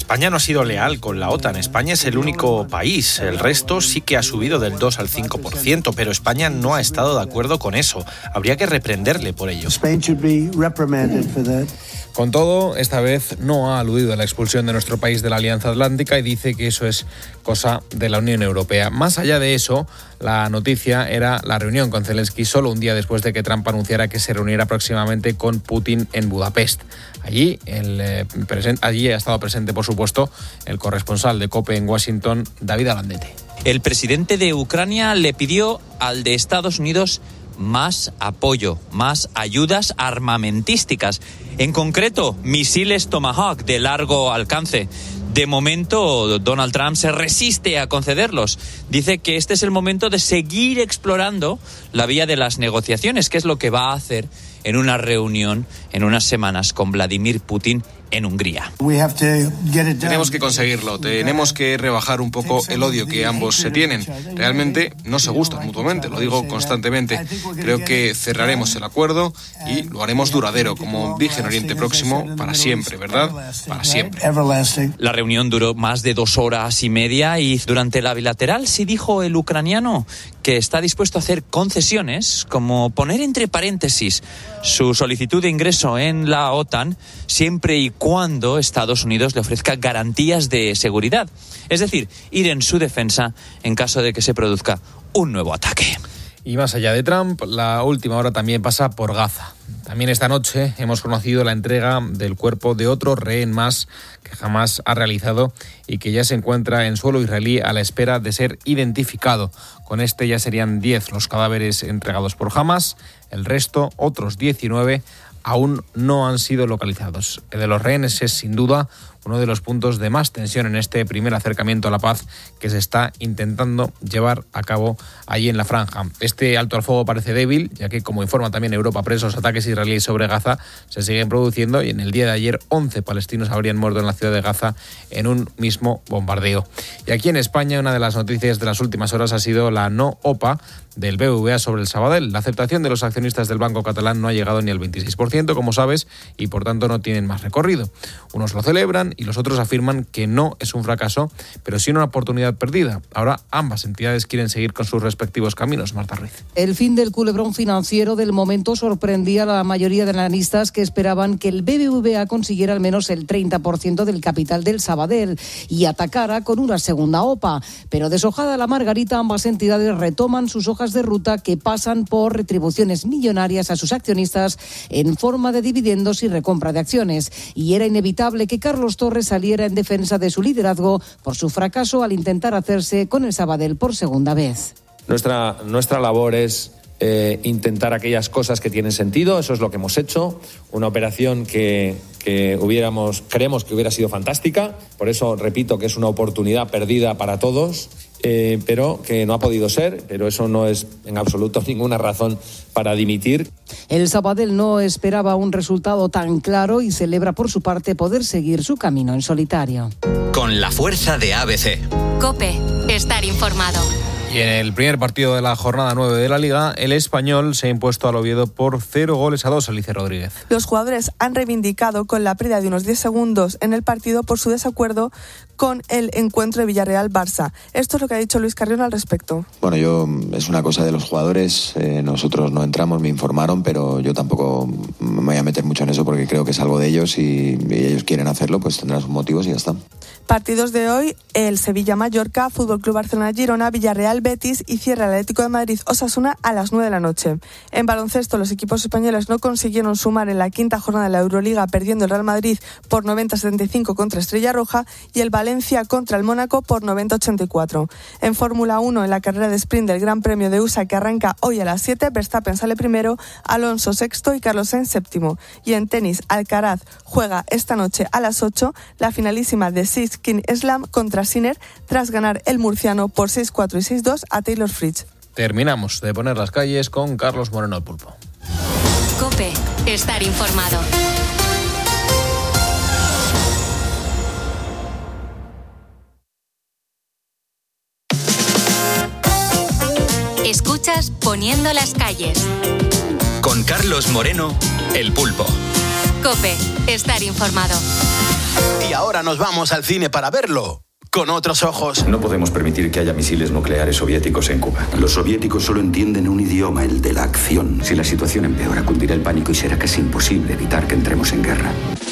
España no ha sido leal con la OTAN. España es el único país. El resto sí que ha subido del 2 al 5%, pero España no ha estado de acuerdo con eso. Habría que reprenderle por ello. Con todo, esta vez no ha aludido a la expulsión de nuestro país de la Alianza Atlántica y dice que eso es cosa de la Unión Europea. Más allá de eso, la noticia era la reunión con Zelensky solo un día después de que Trump anunciara que se reuniera próximamente con Putin en Budapest. Allí ha estado presente, por supuesto, el corresponsal de COPE en Washington, David Alandete. El presidente de Ucrania le pidió al de Estados Unidos más apoyo, más ayudas armamentísticas. En concreto, misiles Tomahawk de largo alcance. De momento, Donald Trump se resiste a concederlos. Dice que este es el momento de seguir explorando la vía de las negociaciones, que es lo que va a hacer en una reunión en unas semanas con Vladimir Putin en Hungría. Tenemos que conseguirlo, tenemos que rebajar un poco el odio que ambos se tienen. Realmente no se gustan mutuamente, lo digo constantemente. Creo que cerraremos el acuerdo y lo haremos duradero, como dije en Oriente Próximo, para siempre, ¿verdad? Para siempre. La reunión duró más de 2 horas y media y durante la bilateral sí dijo el ucraniano que está dispuesto a hacer concesiones, como poner entre paréntesis su solicitud de ingreso en la OTAN, siempre y cuando Estados Unidos le ofrezca garantías de seguridad. Es decir, ir en su defensa en caso de que se produzca un nuevo ataque. Y más allá de Trump, la última hora también pasa por Gaza. También esta noche hemos conocido la entrega del cuerpo de otro rehén más que jamás ha realizado y que ya se encuentra en suelo israelí a la espera de ser identificado. Con este ya serían 10 los cadáveres entregados por Hamas, el resto, otros 19, aún no han sido localizados. El de los rehenes es sin duda uno de los puntos de más tensión en este primer acercamiento a la paz que se está intentando llevar a cabo allí en la franja. Este alto al fuego parece débil, ya que, como informa también Europa Press, los ataques israelíes sobre Gaza se siguen produciendo y en el día de ayer 11 palestinos habrían muerto en la ciudad de Gaza en un mismo bombardeo. Y aquí en España una de las noticias de las últimas horas ha sido la no OPA del BBVA sobre el Sabadell. La aceptación de los accionistas del banco catalán no ha llegado ni al 26%, como sabes, y por tanto no tienen más recorrido. Unos lo celebran y los otros afirman que no es un fracaso, pero sí una oportunidad perdida. Ahora ambas entidades quieren seguir con sus respectivos caminos. Marta Ruiz. El fin del culebrón financiero del momento sorprendía a la mayoría de analistas que esperaban que el BBVA consiguiera al menos el 30% del capital del Sabadell y atacara con una segunda OPA. Pero deshojada la margarita, ambas entidades retoman sus hojas de ruta que pasan por retribuciones millonarias a sus accionistas en forma de dividendos y recompra de acciones. Y era inevitable que Carlos Torres saliera en defensa de su liderazgo por su fracaso al intentar hacerse con el Sabadell por segunda vez. Nuestra labor es intentar aquellas cosas que tienen sentido. Eso es lo que hemos hecho. Una operación que creemos que hubiera sido fantástica. Por eso repito que es una oportunidad perdida para todos. Pero que no ha podido ser, pero eso no es en absoluto ninguna razón para dimitir. El Sabadell no esperaba un resultado tan claro y celebra por su parte poder seguir su camino en solitario. Con la fuerza de ABC. COPE, estar informado. Y en el primer partido de la jornada 9 de la Liga, el Español se ha impuesto al Oviedo por 0-2, Alicia Rodríguez. Los jugadores han reivindicado con la pérdida de unos 10 segundos en el partido por su desacuerdo con el encuentro de Villarreal-Barça. Esto es lo que ha dicho Luis Carrión al respecto. Bueno, es una cosa de los jugadores, nosotros no entramos, me informaron, pero yo tampoco me voy a meter mucho en eso porque creo que es algo de ellos y ellos quieren hacerlo, pues tendrán sus motivos y ya está. Partidos de hoy, el Sevilla-Mallorca, Fútbol Club Barcelona-Girona, Villarreal-Betis y cierra el Atlético de Madrid-Osasuna a las 9 de la noche. En baloncesto, los equipos españoles no consiguieron sumar en la quinta jornada de la Euroliga, perdiendo el Real Madrid por 90-75 contra Estrella Roja y el Valencia contra el Mónaco por 90-84. En Fórmula 1, en la carrera de sprint del Gran Premio de USA que arranca hoy a las 7, Verstappen sale primero, Alonso sexto y Carlos Sainz séptimo. Y en tenis, Alcaraz juega esta noche a las 8 la finalísima de Skin Slam contra Sinner tras ganar el murciano por 6-4 y 6-2 a Taylor Fritz. Terminamos de poner las calles con Carlos Moreno el Pulpo. COPE, estar informado. Escuchas Poniendo las calles. Con Carlos Moreno el Pulpo. COPE, estar informado. Y ahora nos vamos al cine para verlo con otros ojos. No podemos permitir que haya misiles nucleares soviéticos en Cuba. Los soviéticos solo entienden un idioma, el de la acción. Si la situación empeora, cundirá el pánico y será casi imposible evitar que entremos en guerra.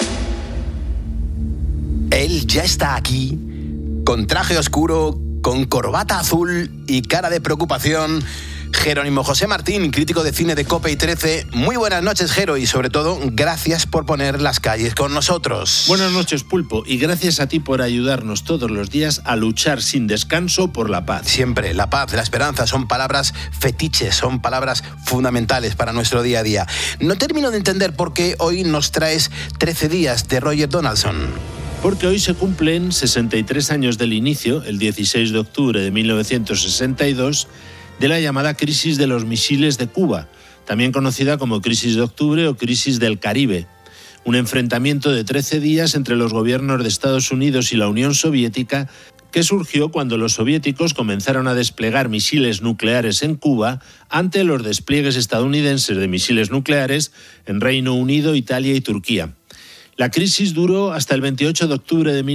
Él ya está aquí, con traje oscuro, con corbata azul y cara de preocupación. Jerónimo José Martín, crítico de cine de COPE y 13. Muy buenas noches, Jero, y sobre todo, gracias por poner las calles con nosotros. Buenas noches, Pulpo, y gracias a ti por ayudarnos todos los días a luchar sin descanso por la paz. Siempre, la paz, la esperanza son palabras fetiches, son palabras fundamentales para nuestro día a día. No termino de entender por qué hoy nos traes 13 días de Roger Donaldson. Porque hoy se cumplen 63 años del inicio, el 16 de octubre de 1962, de la llamada crisis de los misiles de Cuba, también conocida como crisis de octubre o crisis del Caribe. Un enfrentamiento de 13 días entre los gobiernos de Estados Unidos y la Unión Soviética que surgió cuando los soviéticos comenzaron a desplegar misiles nucleares en Cuba ante los despliegues estadounidenses de misiles nucleares en Reino Unido, Italia y Turquía. La crisis duró hasta el 28 de octubre de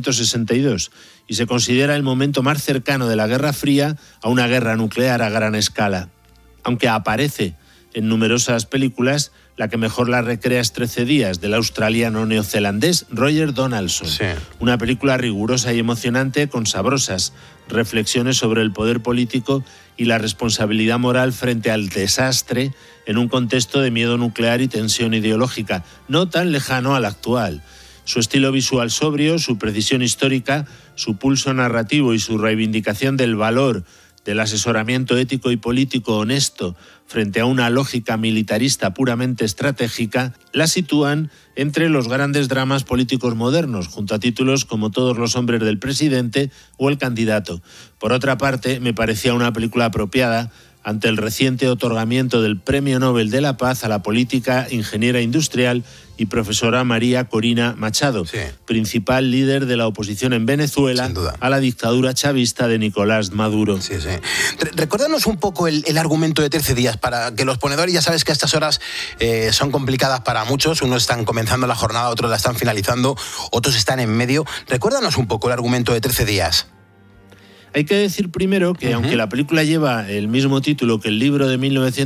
1962 y se considera el momento más cercano de la Guerra Fría a una guerra nuclear a gran escala. Aunque aparece en numerosas películas, la que mejor la recrea es 13 días, del australiano neozelandés Roger Donaldson. Sí. Una película rigurosa y emocionante con sabrosas reflexiones sobre el poder político y la responsabilidad moral frente al desastre en un contexto de miedo nuclear y tensión ideológica, no tan lejano al actual. Su estilo visual sobrio, su precisión histórica, su pulso narrativo y su reivindicación del valor del asesoramiento ético y político honesto frente a una lógica militarista puramente estratégica, la sitúan entre los grandes dramas políticos modernos, junto a títulos como Todos los hombres del presidente o El candidato. Por otra parte, me parecía una película apropiada ante el reciente otorgamiento del Premio Nobel de la Paz a la política, ingeniera industrial y profesora María Corina Machado, sí, principal líder de la oposición en Venezuela a la dictadura chavista de Nicolás Maduro. Sí, sí. Recuérdanos un poco el argumento de 13 días, para que los ponedores, ya sabes que a estas horas son complicadas para muchos, unos están comenzando la jornada, otros la están finalizando, otros están en medio. Recuérdanos un poco el argumento de 13 días. Hay que decir primero que, aunque la película lleva el mismo título que el libro de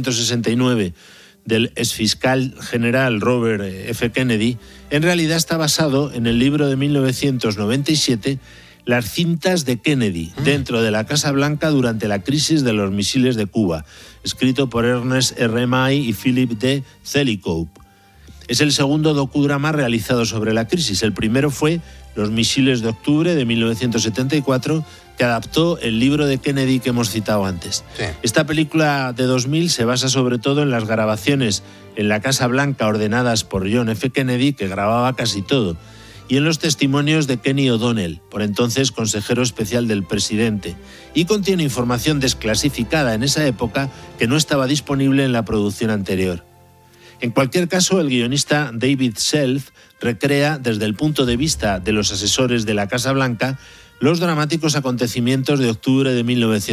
1969 del exfiscal general Robert F. Kennedy, en realidad está basado en el libro de 1997, Las cintas de Kennedy, dentro de la Casa Blanca durante la crisis de los misiles de Cuba, escrito por Ernest R. May y Philip D. Zelikow. Es el segundo docudrama realizado sobre la crisis. El primero fue Los misiles de octubre de 1974, que adaptó el libro de Kennedy que hemos citado antes. Sí. Esta película de 2000 se basa sobre todo en las grabaciones en la Casa Blanca ordenadas por John F. Kennedy, que grababa casi todo, y en los testimonios de Kenny O'Donnell, por entonces consejero especial del presidente, y contiene información desclasificada en esa época que no estaba disponible en la producción anterior. En cualquier caso, el guionista David Self recrea, desde el punto de vista de los asesores de la Casa Blanca, los dramáticos acontecimientos de octubre de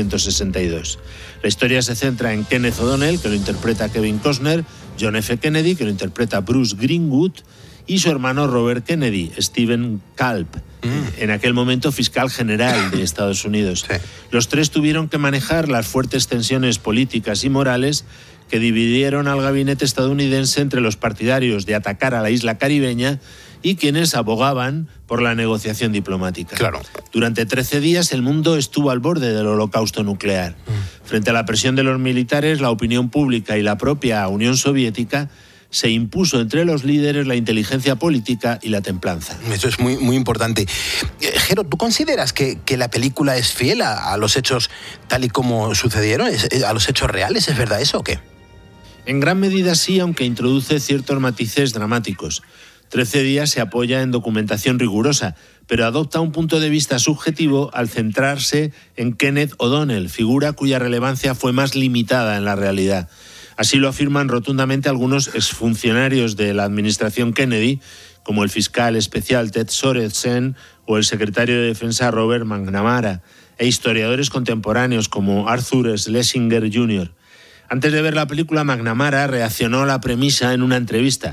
1962. La historia se centra en Kenneth O'Donnell, que lo interpreta Kevin Costner, John F. Kennedy, que lo interpreta Bruce Greenwood, y su hermano Robert Kennedy, Stephen Culp, en aquel momento fiscal general de Estados Unidos. Sí. Los tres tuvieron que manejar las fuertes tensiones políticas y morales que dividieron al gabinete estadounidense entre los partidarios de atacar a la isla caribeña y quienes abogaban por la negociación diplomática. Claro. Durante 13 días el mundo estuvo al borde del holocausto nuclear. Frente a la presión de los militares, la opinión pública y la propia Unión Soviética, se impuso entre los líderes la inteligencia política y la templanza. Eso es muy, muy importante. Jero, ¿tú consideras que la película es fiel a los hechos tal y como sucedieron? ¿A los hechos reales? ¿Es verdad eso o qué? En gran medida sí, aunque introduce ciertos matices dramáticos. 13 días se apoya en documentación rigurosa, pero adopta un punto de vista subjetivo al centrarse en Kenneth O'Donnell, figura cuya relevancia fue más limitada en la realidad. Así lo afirman rotundamente algunos exfuncionarios de la administración Kennedy, como el fiscal especial Ted Sorensen o el secretario de Defensa Robert McNamara, e historiadores contemporáneos como Arthur Schlesinger Jr. Antes de ver la película, McNamara reaccionó a la premisa en una entrevista.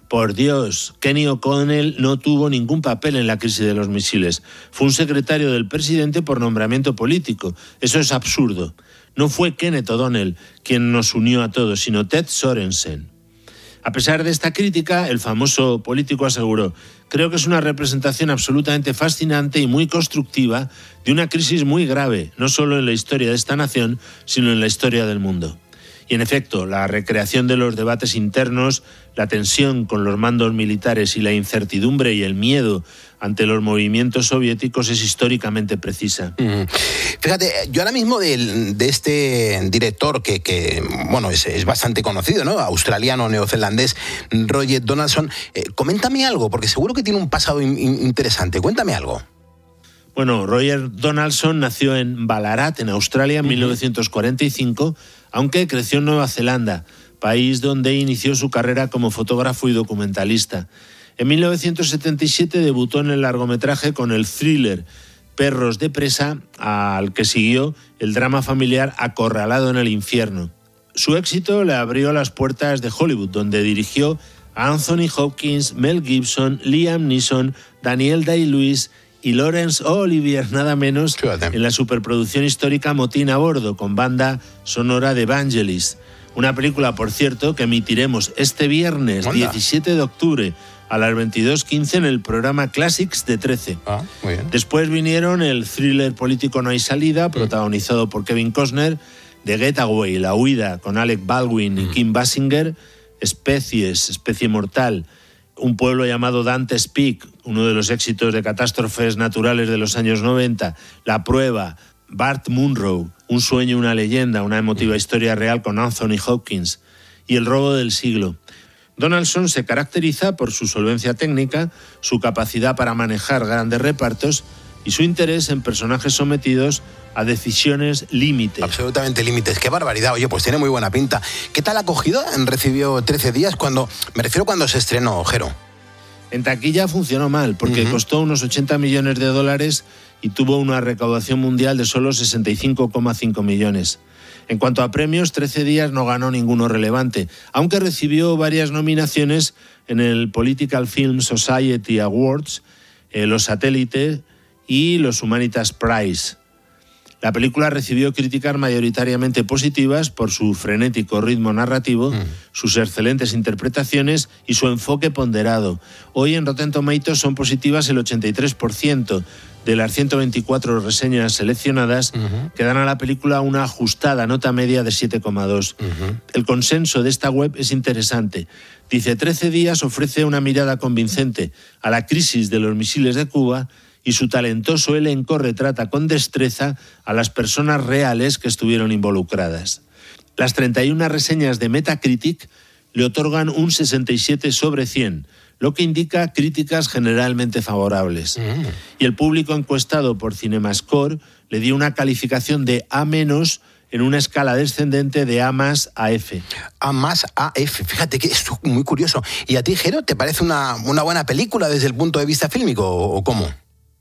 Por Dios, Kenny O'Connell no tuvo ningún papel en la crisis de los misiles. Fue un secretario del presidente por nombramiento político. Eso es absurdo. No fue Kenneth O'Donnell quien nos unió a todos, sino Ted Sorensen. A pesar de esta crítica, el famoso político aseguró: creo que es una representación absolutamente fascinante y muy constructiva de una crisis muy grave, no solo en la historia de esta nación, sino en la historia del mundo. Y en efecto, la recreación de los debates internos, la tensión con los mandos militares y la incertidumbre y el miedo ante los movimientos soviéticos es históricamente precisa. Fíjate, yo ahora mismo de este director que bueno, es bastante conocido, ¿no? Australiano, neozelandés, Roger Donaldson, coméntame algo, porque seguro que tiene un pasado interesante. Cuéntame algo. Bueno, Roger Donaldson nació en Ballarat, en Australia, en 1945, aunque creció en Nueva Zelanda, país donde inició su carrera como fotógrafo y documentalista. En 1977 debutó en el largometraje con el thriller Perros de presa, al que siguió el drama familiar Acorralado en el infierno. Su éxito le abrió las puertas de Hollywood, donde dirigió a Anthony Hopkins, Mel Gibson, Liam Neeson, Daniel Day-Lewis y Laurence Olivier, nada menos, en la superproducción histórica Motín a bordo, con banda sonora de Vangelis. Una película, por cierto, que emitiremos este viernes 17 de octubre a las 22:15 en el programa Classics de 13. Muy bien. Después vinieron el thriller político No hay salida, protagonizado por Kevin Costner, The Getaway, La huida, con Alec Baldwin y Kim Basinger, Especies, Especie mortal, Un pueblo llamado Dante's Peak, uno de los éxitos de catástrofes naturales de los años 90, La prueba, Bart Munro, Un sueño, una leyenda, una emotiva historia real con Anthony Hopkins, y El robo del siglo. Donaldson se caracteriza por su solvencia técnica, su capacidad para manejar grandes repartos y su interés en personajes sometidos a decisiones límites. Absolutamente límites. ¡Qué barbaridad! Oye, pues tiene muy buena pinta. ¿Qué tal acogida recibió 13 días cuando se estrenó, Jero? En taquilla funcionó mal, porque costó unos $80 millones y tuvo una recaudación mundial de solo 65,5 millones. En cuanto a premios, 13 días no ganó ninguno relevante, aunque recibió varias nominaciones en el Political Film Society Awards, los Satélite y los Humanitas Prize. La película recibió críticas mayoritariamente positivas por su frenético ritmo narrativo, sus excelentes interpretaciones y su enfoque ponderado. Hoy en Rotten Tomatoes son positivas el 83% de las 124 reseñas seleccionadas, que dan a la película una ajustada nota media de 7,2. El consenso de esta web es interesante. Dice: 13 días ofrece una mirada convincente a la crisis de los misiles de Cuba y su talentoso elenco retrata con destreza a las personas reales que estuvieron involucradas. Las 31 reseñas de Metacritic le otorgan un 67 sobre 100, lo que indica críticas generalmente favorables. Y el público encuestado por CinemaScore le dio una calificación de A- en una escala descendente de A+ a F. A+ a F, fíjate que es muy curioso. ¿Y a ti, Jero, te parece una buena película desde el punto de vista fílmico o cómo?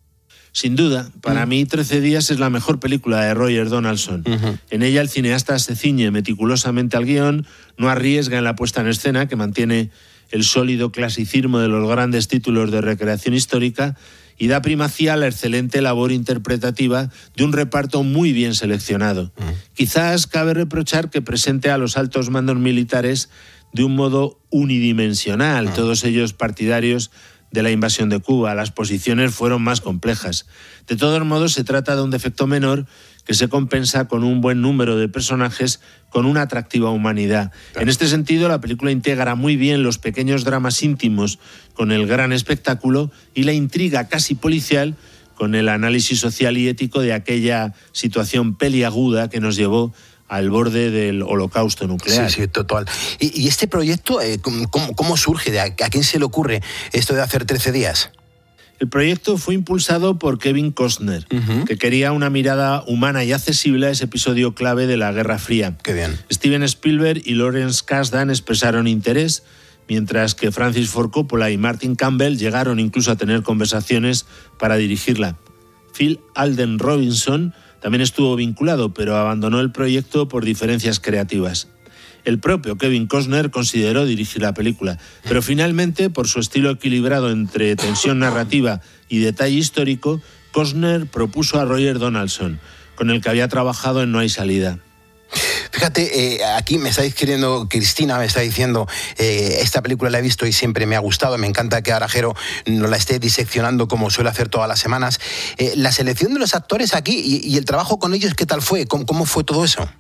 Sin duda, para mí 13 días es la mejor película de Roger Donaldson. En ella el cineasta se ciñe meticulosamente al guión, no arriesga en la puesta en escena, que mantiene el sólido clasicismo de los grandes títulos de recreación histórica, y da primacía a la excelente labor interpretativa de un reparto muy bien seleccionado. Quizás cabe reprochar que presente a los altos mandos militares de un modo unidimensional, todos ellos partidarios de la invasión de Cuba. Las posiciones fueron más complejas. De todos modos, se trata de un defecto menor que se compensa con un buen número de personajes con una atractiva humanidad. En este sentido, la película integra muy bien los pequeños dramas íntimos con el gran espectáculo y la intriga casi policial con el análisis social y ético de aquella situación peliaguda que nos llevó al borde del holocausto nuclear. Sí, total. ¿Y este proyecto, cómo surge? ¿A quién se le ocurre esto de hacer 13 días? El proyecto fue impulsado por Kevin Costner, que quería una mirada humana y accesible a ese episodio clave de la Guerra Fría. Qué bien. Steven Spielberg y Lawrence Kasdan expresaron interés, mientras que Francis Ford Coppola y Martin Campbell llegaron incluso a tener conversaciones para dirigirla. Phil Alden Robinson también estuvo vinculado, pero abandonó el proyecto por diferencias creativas. El propio Kevin Costner consideró dirigir la película, pero finalmente, por su estilo equilibrado entre tensión narrativa y detalle histórico, Costner propuso a Roger Donaldson, con el que había trabajado en No hay salida. Fíjate, aquí me está escribiendo Cristina, me está diciendo, esta película la he visto y siempre me ha gustado, me encanta que ahora Jero nos la esté diseccionando como suele hacer todas las semanas. La selección de los actores aquí y el trabajo con ellos, ¿qué tal fue? ¿Cómo fue todo eso?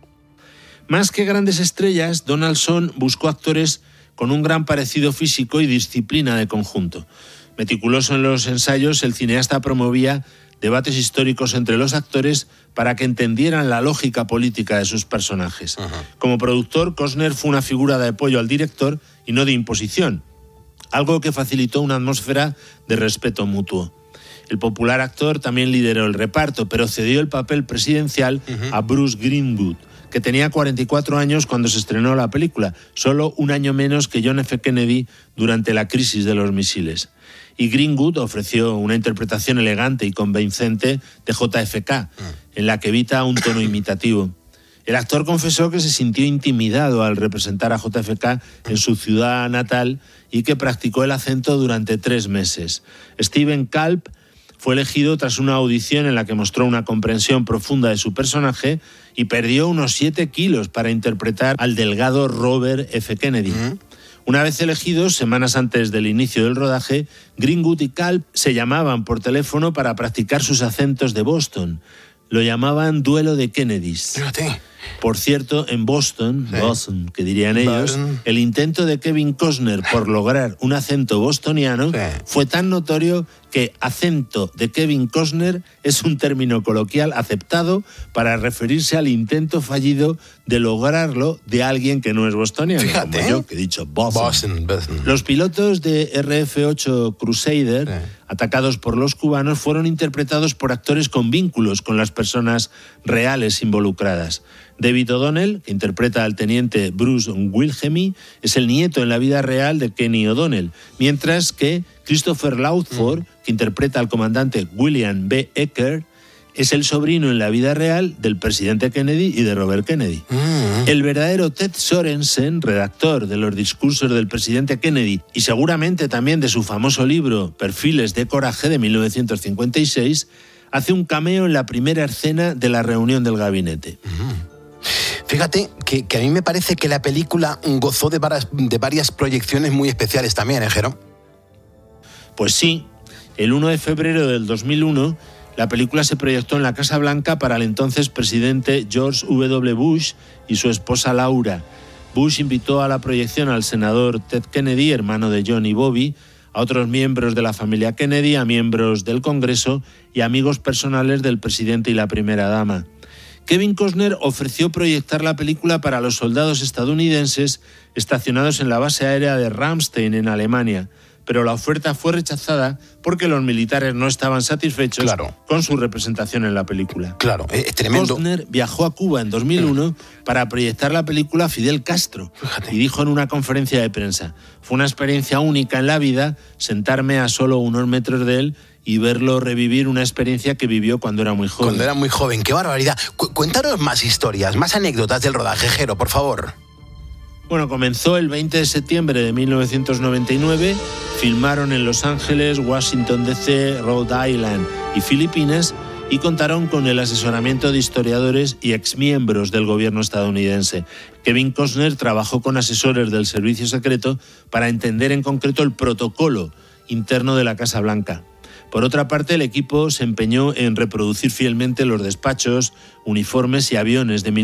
Más que grandes estrellas, Donaldson buscó actores con un gran parecido físico y disciplina de conjunto. Meticuloso en los ensayos, el cineasta promovía debates históricos entre los actores para que entendieran la lógica política de sus personajes. Como productor, Costner fue una figura de apoyo al director y no de imposición, algo que facilitó una atmósfera de respeto mutuo. El popular actor también lideró el reparto, pero cedió el papel presidencial a Bruce Greenwood, que tenía 44 años cuando se estrenó la película, solo un año menos que John F. Kennedy durante la crisis de los misiles. Y Greenwood ofreció una interpretación elegante y convincente de JFK, en la que evita un tono imitativo. El actor confesó que se sintió intimidado al representar a JFK en su ciudad natal y que practicó el acento durante 3 meses. Steven Culp fue elegido tras una audición en la que mostró una comprensión profunda de su personaje y perdió unos 7 kilos para interpretar al delgado Robert F. Kennedy. Una vez elegidos, semanas antes del inicio del rodaje, Greenwood y Culp se llamaban por teléfono para practicar sus acentos de Boston. Lo llamaban duelo de Kennedys. Fíjate. Por cierto, en Boston, que dirían ellos, el intento de Kevin Costner por lograr un acento bostoniano fue tan notorio que acento de Kevin Costner es un término coloquial aceptado para referirse al intento fallido de lograrlo de alguien que no es bostoniano, como yo, que he dicho Boston. Los pilotos de RF-8 Crusader, atacados por los cubanos, fueron interpretados por actores con vínculos con las personas reales involucradas. David O'Donnell, que interpreta al teniente Bruce Wilhelmy, es el nieto en la vida real de Kenny O'Donnell, mientras que Christopher Lawford, que interpreta al comandante William B. Eckert, es el sobrino en la vida real del presidente Kennedy y de Robert Kennedy. El verdadero Ted Sorensen, redactor de los discursos del presidente Kennedy y seguramente también de su famoso libro Perfiles de Coraje de 1956, hace un cameo en la primera escena de la reunión del gabinete. Fíjate que a mí me parece que la película gozó de varias proyecciones muy especiales también, ¿eh, Jero? Pues sí, el 1 de febrero del 2001, la película se proyectó en la Casa Blanca para el entonces presidente George W. Bush y su esposa Laura. Bush invitó a la proyección al senador Ted Kennedy, hermano de John y Bobby, a otros miembros de la familia Kennedy, a miembros del Congreso y amigos personales del presidente y la primera dama. Kevin Costner ofreció proyectar la película para los soldados estadounidenses estacionados en la base aérea de Ramstein, en Alemania, pero la oferta fue rechazada porque los militares no estaban satisfechos con su representación en la película. Claro, es tremendo. Costner viajó a Cuba en 2001 para proyectar la película Fidel Castro. Fíjate. Y dijo en una conferencia de prensa: fue una experiencia única en la vida sentarme a solo unos metros de él y verlo revivir una experiencia que vivió cuando era muy joven. Cuando era muy joven, qué barbaridad. Cuéntanos más historias, más anécdotas del rodaje, Jero, por favor. Bueno, comenzó el 20 de septiembre de 1999, filmaron en Los Ángeles, Washington DC, Rhode Island y Filipinas y contaron con el asesoramiento de historiadores y exmiembros del gobierno estadounidense. Kevin Costner trabajó con asesores del servicio secreto para entender en concreto el protocolo interno de la Casa Blanca. Por otra parte, el equipo se empeñó en reproducir fielmente los despachos, uniformes y aviones de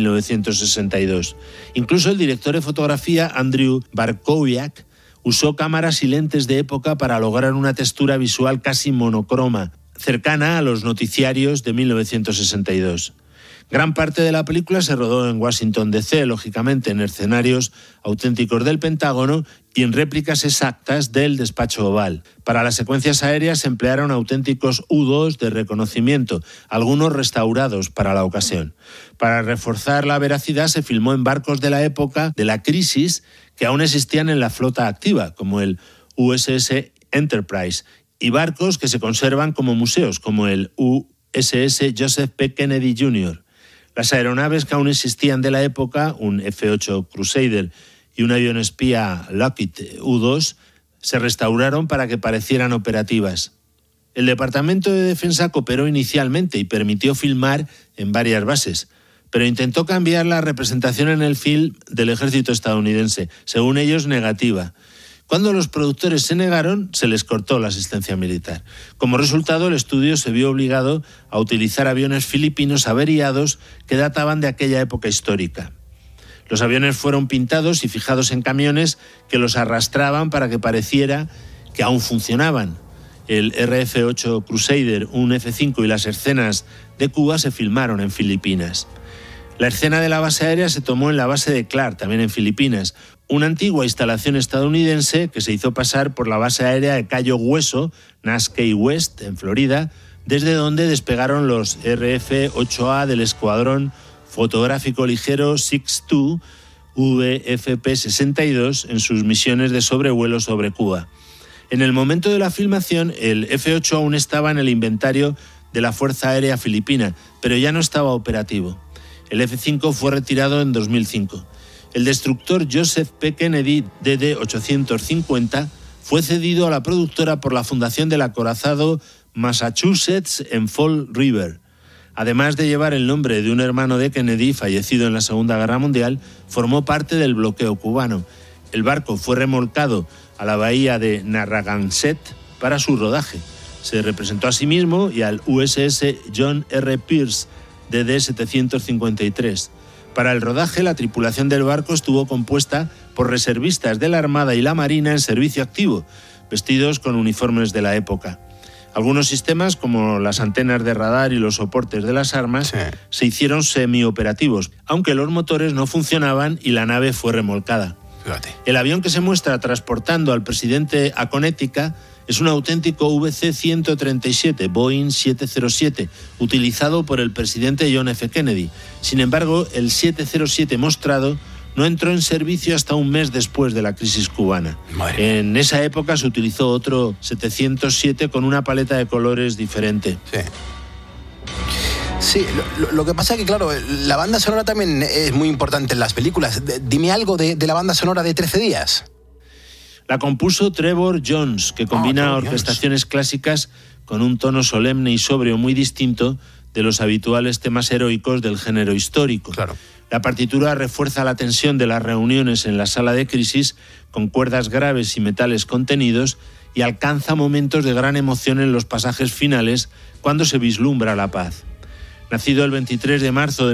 1962. Incluso el director de fotografía, Andrew Barkowiak, usó cámaras y lentes de época para lograr una textura visual casi monocroma, cercana a los noticiarios de 1962. Gran parte de la película se rodó en Washington DC, lógicamente en escenarios auténticos del Pentágono y en réplicas exactas del despacho oval. Para las secuencias aéreas se emplearon auténticos U-2 de reconocimiento, algunos restaurados para la ocasión. Para reforzar la veracidad se filmó en barcos de la época de la crisis que aún existían en la flota activa, como el USS Enterprise, y barcos que se conservan como museos, como el USS Joseph P. Kennedy Jr. Las aeronaves que aún existían de la época, un F-8 Crusader y un avión espía Lockheed U-2, se restauraron para que parecieran operativas. El Departamento de Defensa cooperó inicialmente y permitió filmar en varias bases, pero intentó cambiar la representación en el film del ejército estadounidense, según ellos negativa. Cuando los productores se negaron, se les cortó la asistencia militar. Como resultado, el estudio se vio obligado a utilizar aviones filipinos averiados que databan de aquella época histórica. Los aviones fueron pintados y fijados en camiones que los arrastraban para que pareciera que aún funcionaban. El RF-8 Crusader, un F-5 y las escenas de Cuba se filmaron en Filipinas. La escena de la base aérea se tomó en la base de Clark, también en Filipinas, una antigua instalación estadounidense que se hizo pasar por la base aérea de Cayo Hueso, Nass Key West, en Florida, desde donde despegaron los RF-8A del Escuadrón Fotográfico Ligero 6-2 VFP-62 en sus misiones de sobrevuelo sobre Cuba. En el momento de la filmación, el F-8 aún estaba en el inventario de la Fuerza Aérea Filipina, pero ya no estaba operativo. El F-5 fue retirado en 2005. El destructor Joseph P. Kennedy DD-850 fue cedido a la productora por la fundación del acorazado Massachusetts en Fall River. Además de llevar el nombre de un hermano de Kennedy, fallecido en la Segunda Guerra Mundial, formó parte del bloqueo cubano. El barco fue remolcado a la bahía de Narragansett para su rodaje. Se representó a sí mismo y al USS John R. Pierce DD-753. Para el rodaje, la tripulación del barco estuvo compuesta por reservistas de la Armada y la Marina en servicio activo, vestidos con uniformes de la época. Algunos sistemas, como las antenas de radar y los soportes de las armas, se hicieron semioperativos, aunque los motores no funcionaban y la nave fue remolcada. Fíjate. El avión que se muestra transportando al presidente a Connecticut es un auténtico VC-137 Boeing 707, utilizado por el presidente John F. Kennedy. Sin embargo, el 707 mostrado no entró en servicio hasta un mes después de la crisis cubana. En esa época se utilizó otro 707 con una paleta de colores diferente. Sí, lo que pasa es que, claro, la banda sonora también es muy importante en las películas. Dime algo de la banda sonora de 13 días. La compuso Trevor Jones, que combina orquestaciones clásicas con un tono solemne y sobrio muy distinto de los habituales temas heroicos del género histórico. Claro. La partitura refuerza la tensión de las reuniones en la sala de crisis con cuerdas graves y metales contenidos y alcanza momentos de gran emoción en los pasajes finales cuando se vislumbra la paz. Nacido el 23 de marzo de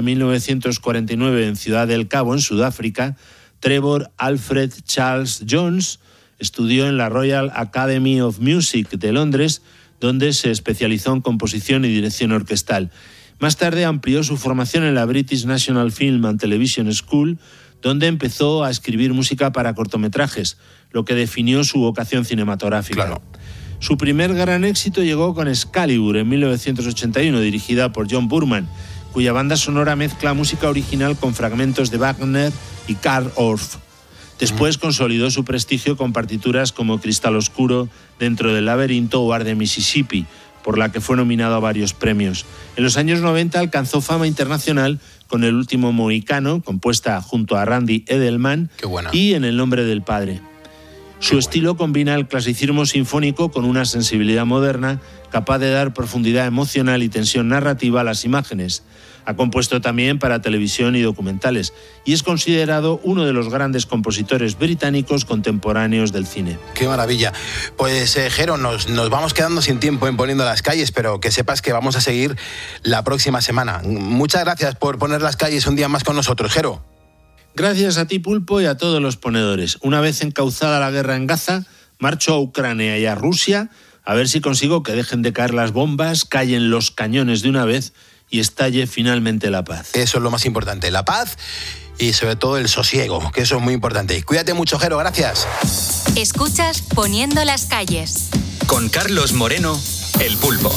1949 en Ciudad del Cabo, en Sudáfrica, Trevor Alfred Charles Jones estudió en la Royal Academy of Music de Londres, donde se especializó en composición y dirección orquestal. Más tarde amplió su formación en la British National Film and Television School, donde empezó a escribir música para cortometrajes, lo que definió su vocación cinematográfica. Claro. Su primer gran éxito llegó con Excalibur en 1981, dirigida por John Boorman, cuya banda sonora mezcla música original con fragmentos de Wagner y Carl Orff. Después consolidó su prestigio con partituras como Cristal Oscuro, Dentro del laberinto o Ar de Mississippi, por la que fue nominado a varios premios. En los años 90 alcanzó fama internacional con El último mohicano, compuesta junto a Randy Edelman, y En el nombre del padre. Su estilo combina el clasicismo sinfónico con una sensibilidad moderna capaz de dar profundidad emocional y tensión narrativa a las imágenes. Ha compuesto también para televisión y documentales y es considerado uno de los grandes compositores británicos contemporáneos del cine. ¡Qué maravilla! Pues, Jero, nos vamos quedando sin tiempo en Poniendo las Calles, pero que sepas que vamos a seguir la próxima semana. Muchas gracias por poner las calles un día más con nosotros, Jero. Gracias a ti, Pulpo, y a todos los ponedores. Una vez encauzada la guerra en Gaza, marcho a Ucrania y a Rusia a ver si consigo que dejen de caer las bombas, callen los cañones de una vez y estalle finalmente la paz. Eso es lo más importante, la paz y sobre todo el sosiego, que eso es muy importante. Cuídate mucho, Jero, gracias. Escuchas Poniendo las Calles. Con Carlos Moreno, El Pulpo.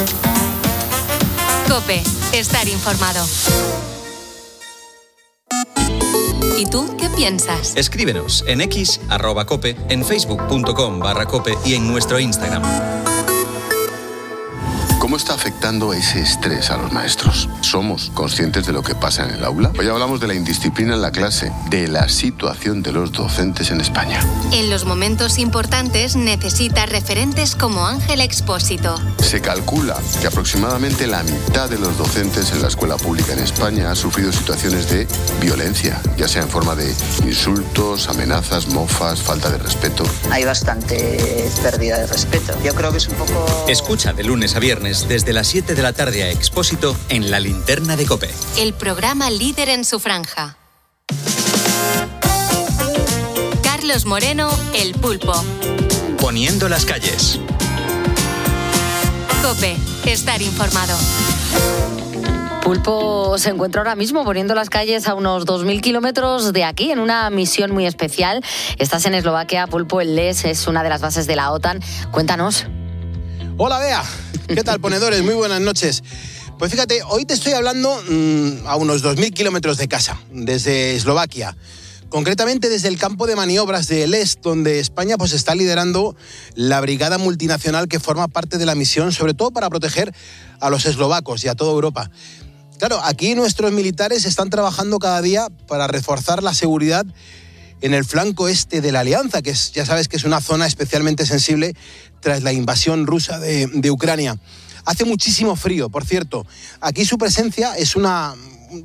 COPE, estar informado. ¿Y tú qué piensas? Escríbenos en X, @cope, en facebook.com/cope y en nuestro Instagram. ¿Cómo está afectando ese estrés a los maestros? ¿Somos conscientes de lo que pasa en el aula? Hoy hablamos de la indisciplina en la clase, de la situación de los docentes en España. En los momentos importantes necesita referentes como Ángel Expósito. Se calcula que aproximadamente la mitad de los docentes en la escuela pública en España ha sufrido situaciones de violencia, ya sea en forma de insultos, amenazas, mofas, falta de respeto. Hay bastante pérdida de respeto. Yo creo que es un poco... Escucha de lunes a viernes desde las 7 de la tarde a Expósito en La Linterna de COPE. El programa líder en su franja. Carlos Moreno, El Pulpo. Poniendo las calles. COPE, estar informado. Pulpo se encuentra ahora mismo poniendo las calles a unos 2.000 kilómetros de aquí en una misión muy especial. Estás en Eslovaquia, Pulpo. El LES es una de las bases de la OTAN. Cuéntanos. Hola, Bea. ¿Qué tal, ponedores? Muy buenas noches. Pues fíjate, hoy te estoy hablando a unos 2.000 kilómetros de casa, desde Eslovaquia. Concretamente desde el campo de maniobras de LES, donde España pues está liderando la brigada multinacional que forma parte de la misión, sobre todo para proteger a los eslovacos y a toda Europa. Claro, aquí nuestros militares están trabajando cada día para reforzar la seguridad en el flanco este de la Alianza, que es, ya sabes que es una zona especialmente sensible tras la invasión rusa de Ucrania. Hace muchísimo frío, por cierto. Aquí su presencia es una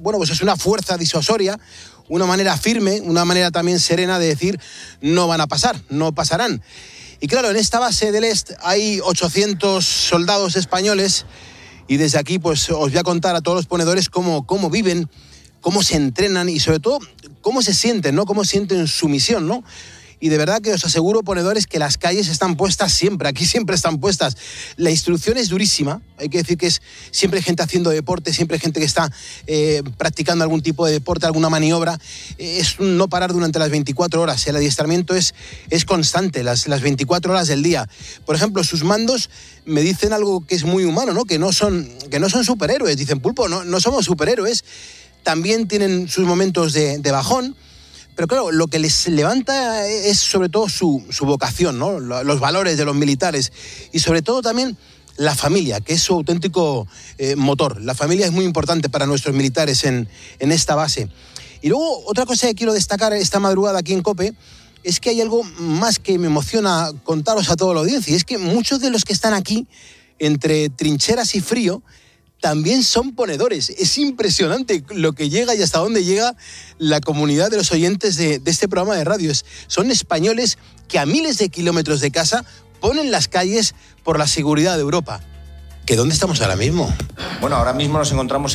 fuerza disuasoria, una manera firme, una manera también serena de decir no van a pasar, no pasarán. Y claro, en esta base del Este hay 800 soldados españoles y desde aquí pues os voy a contar a todos los ponedores cómo viven, cómo se entrenan y sobre todo cómo se sienten, ¿no? Cómo sienten su misión, ¿no? Y de verdad que os aseguro, ponedores, que las calles están puestas siempre, aquí siempre están puestas. La instrucción es durísima, hay que decir que es siempre gente haciendo deporte, siempre gente que está practicando algún tipo de deporte, alguna maniobra. Es no parar durante las 24 horas, el adiestramiento es constante, las 24 horas del día. Por ejemplo, sus mandos me dicen algo que es muy humano, ¿no? Que no son superhéroes, dicen, Pulpo, no somos superhéroes, también tienen sus momentos de bajón. Pero claro, lo que les levanta es sobre todo su vocación, ¿no? Los valores de los militares y sobre todo también la familia, que es su auténtico motor. La familia es muy importante para nuestros militares en esta base. Y luego otra cosa que quiero destacar esta madrugada aquí en COPE es que hay algo más que me emociona contaros a toda la audiencia, y es que muchos de los que están aquí, entre trincheras y frío, también son ponedores. Es impresionante lo que llega y hasta dónde llega la comunidad de los oyentes de este programa de radio. Son españoles que a miles de kilómetros de casa ponen las calles por la seguridad de Europa. ¿Que dónde estamos ahora mismo? Bueno, ahora mismo nos encontramos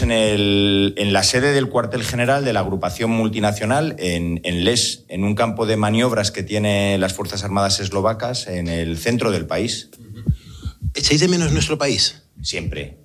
en la sede del cuartel general de la agrupación multinacional en LES, en un campo de maniobras que tiene las Fuerzas Armadas eslovacas en el centro del país. ¿Echáis de menos nuestro país? Siempre.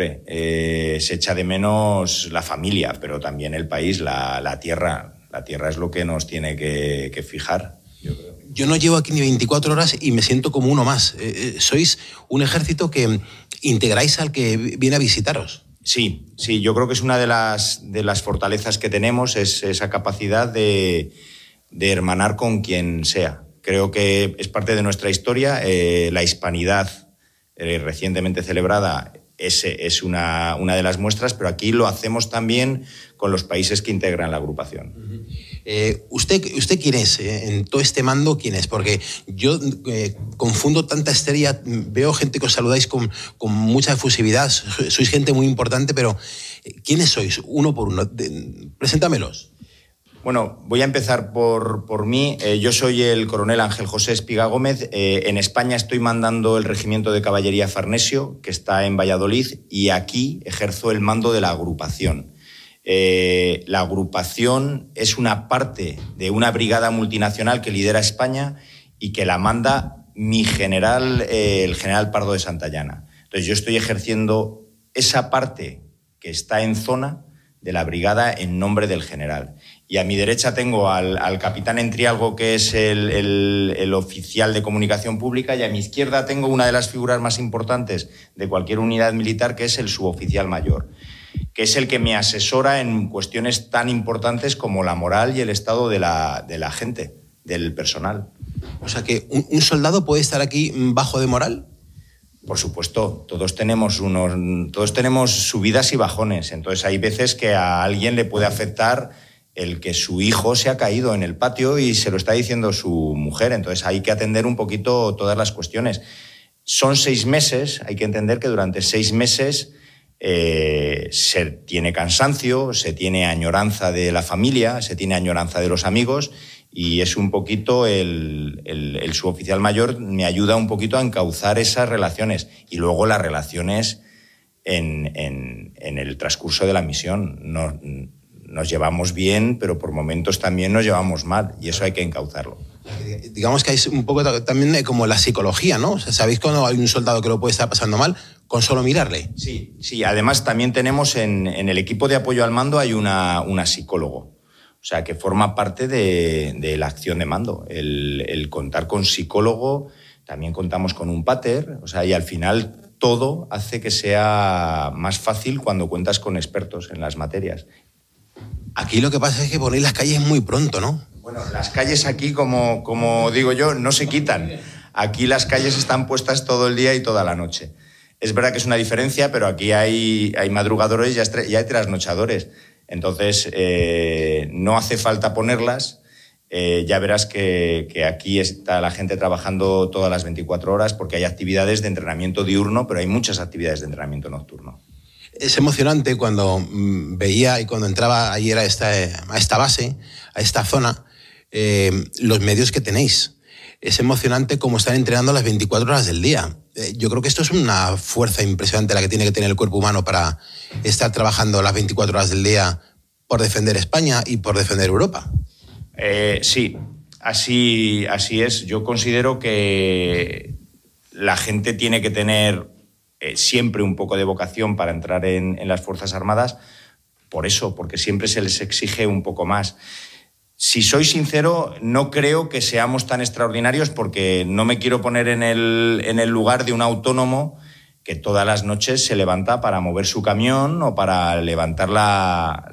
Se echa de menos la familia, pero también el país, la tierra. La tierra es lo que nos tiene que fijar, yo creo. Yo no llevo aquí ni 24 horas y me siento como uno más. Sois un ejército que integráis al que viene a visitaros. Sí, yo creo que es una de las fortalezas que tenemos, es esa capacidad de hermanar con quien sea. Creo que es parte de nuestra historia, la hispanidad recientemente celebrada es una de las muestras, pero aquí lo hacemos también con los países que integran la agrupación. ¿Usted quién es? En todo este mando, ¿quién es? Porque yo confundo tanta estrella, veo gente que os saludáis con mucha efusividad, sois gente muy importante, pero ¿quiénes sois? Uno por uno, preséntamelos. Bueno, voy a empezar por mí. Yo soy el coronel Ángel José Espiga Gómez. En España estoy mandando el regimiento de caballería Farnesio, que está en Valladolid, y aquí ejerzo el mando de la agrupación. La agrupación es una parte de una brigada multinacional que lidera España y que la manda mi general, el general Pardo de Santayana. Entonces yo estoy ejerciendo esa parte que está en zona de la brigada en nombre del general. Y a mi derecha tengo al capitán Entrialgo, que es el oficial de comunicación pública, y a mi izquierda tengo una de las figuras más importantes de cualquier unidad militar, que es el suboficial mayor, que es el que me asesora en cuestiones tan importantes como la moral y el estado de la gente, del personal. O sea que un soldado puede estar aquí bajo de moral. Por supuesto, todos tenemos subidas y bajones. Entonces hay veces que a alguien le puede afectar el que su hijo se ha caído en el patio y se lo está diciendo su mujer. Entonces hay que atender un poquito todas las cuestiones. Son 6 meses, hay que entender que durante 6 meses se tiene cansancio, se tiene añoranza de la familia, se tiene añoranza de los amigos, y es un poquito el suboficial mayor me ayuda un poquito a encauzar esas relaciones, y luego las relaciones en el transcurso de la misión. Nos llevamos bien, pero por momentos también nos llevamos mal, y eso hay que encauzarlo. Digamos que hay un poco también como la psicología, ¿no? O sea, ¿sabéis cuando hay un soldado que lo puede estar pasando mal con solo mirarle? Sí. Además también tenemos en el equipo de apoyo al mando hay una psicólogo. O sea, que forma parte de la acción de mando. El contar con psicólogo, también contamos con un pater, o sea, y al final todo hace que sea más fácil cuando cuentas con expertos en las materias. Aquí lo que pasa es que ponéis las calles muy pronto, ¿no? Bueno, las calles aquí, como digo yo, no se quitan. Aquí las calles están puestas todo el día y toda la noche. Es verdad que es una diferencia, pero aquí hay madrugadores y hay trasnochadores. Entonces, no hace falta ponerlas. Ya verás que aquí está la gente trabajando todas las 24 horas porque hay actividades de entrenamiento diurno, pero hay muchas actividades de entrenamiento nocturno. Es emocionante cuando veía y cuando entraba ayer a esta base, a esta zona, los medios que tenéis. Es emocionante cómo están entrenando las 24 horas del día. Yo creo que esto es una fuerza impresionante la que tiene que tener el cuerpo humano para estar trabajando las 24 horas del día por defender España y por defender Europa. Sí, así es. Yo considero que la gente tiene que tener siempre un poco de vocación para entrar en las Fuerzas Armadas, por eso, porque siempre se les exige un poco más. Si soy sincero, no creo que seamos tan extraordinarios porque no me quiero poner en el lugar de un autónomo que todas las noches se levanta para mover su camión o para levantar la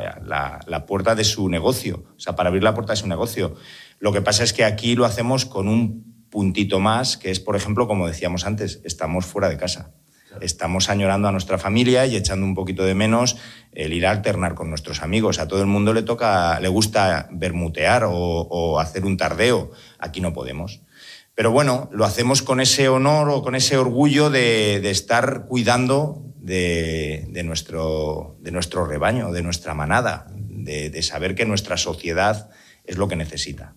puerta de su negocio, o sea, para abrir la puerta de su negocio. Lo que pasa es que aquí lo hacemos con un puntito más, que es, por ejemplo, como decíamos antes, estamos fuera de casa. Estamos añorando a nuestra familia y echando un poquito de menos el ir a alternar con nuestros amigos. A todo el mundo le gusta bermutear o hacer un tardeo. Aquí no podemos. Pero bueno, lo hacemos con ese honor o con ese orgullo de estar cuidando de nuestro rebaño, de nuestra manada, de saber que nuestra sociedad es lo que necesita.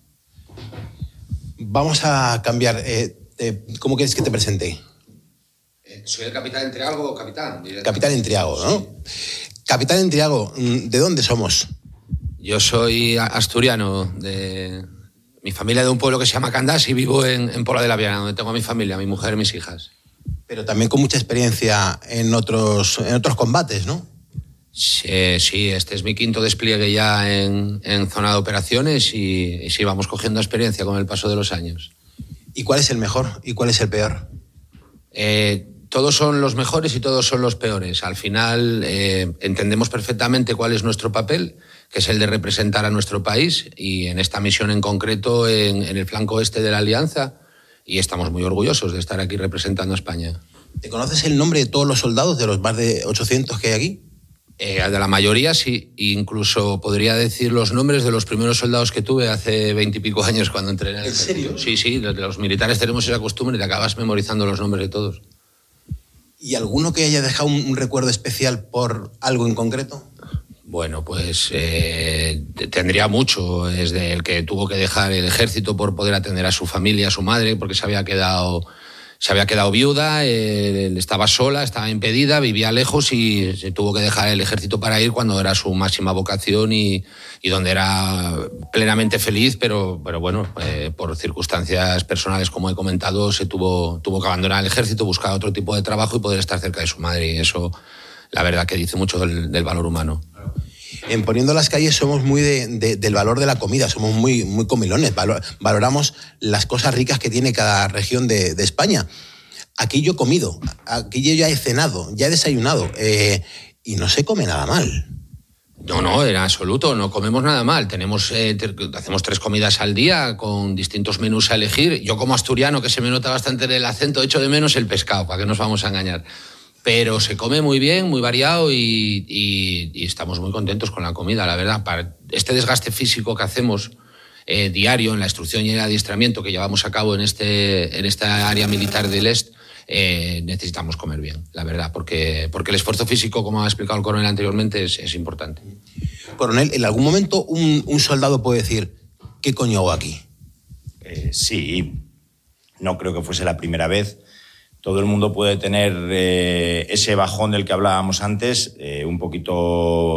Vamos a cambiar. ¿Cómo quieres que te presente? Soy el capitán Entriago o capitán. Capitán Entriago, ¿no? Sí. Capitán Entriago, ¿de dónde somos? Yo soy asturiano, mi familia de un pueblo que se llama Candás y vivo en Pola de la Viana, donde tengo a mi familia, mi mujer y mis hijas. Pero también con mucha experiencia en otros combates, ¿no? Sí, este es mi 5º despliegue ya en zona de operaciones y sí, vamos cogiendo experiencia con el paso de los años. ¿Y cuál es el mejor y cuál es el peor? Todos son los mejores y todos son los peores. Al final entendemos perfectamente cuál es nuestro papel, que es el de representar a nuestro país y en esta misión en concreto en el flanco este de la Alianza, y estamos muy orgullosos de estar aquí representando a España. ¿Te conoces el nombre de todos los soldados, de los más de 800 que hay aquí? De la mayoría sí, incluso podría decir los nombres de los primeros soldados que tuve hace 20 y pico años cuando entré en el ejército. ¿En serio? Sí, los militares tenemos esa costumbre y te acabas memorizando los nombres de todos. ¿Y alguno que haya dejado un recuerdo especial por algo en concreto? Bueno, pues tendría mucho, desde el que tuvo que dejar el ejército por poder atender a su familia, a su madre, porque se había quedado viuda, estaba sola, estaba impedida, vivía lejos y se tuvo que dejar el ejército para ir cuando era su máxima vocación y donde era plenamente feliz, pero bueno, por circunstancias personales, como he comentado, se tuvo que abandonar el ejército, buscar otro tipo de trabajo y poder estar cerca de su madre, y eso la verdad que dice mucho del valor humano. En Poniendo las Calles somos muy del valor de la comida, somos muy comilones, valoramos las cosas ricas que tiene cada región de España. Aquí yo he comido, aquí yo ya he cenado, ya he desayunado y no se come nada mal. No, en absoluto, no comemos nada mal. Hacemos 3 comidas al día con distintos menús a elegir. Yo como asturiano, que se me nota bastante en el acento, echo de menos el pescado, para que nos vamos a engañar. Pero se come muy bien, muy variado y estamos muy contentos con la comida, la verdad. Para este desgaste físico que hacemos diario en la instrucción y el adiestramiento que llevamos a cabo en esta área militar del Est, necesitamos comer bien, la verdad, porque el esfuerzo físico, como ha explicado el coronel anteriormente, es importante. Coronel, ¿en algún momento un soldado puede decir ¿qué coño hago aquí? Sí, no creo que fuese la primera vez. Todo el mundo puede tener ese bajón del que hablábamos antes, un poquito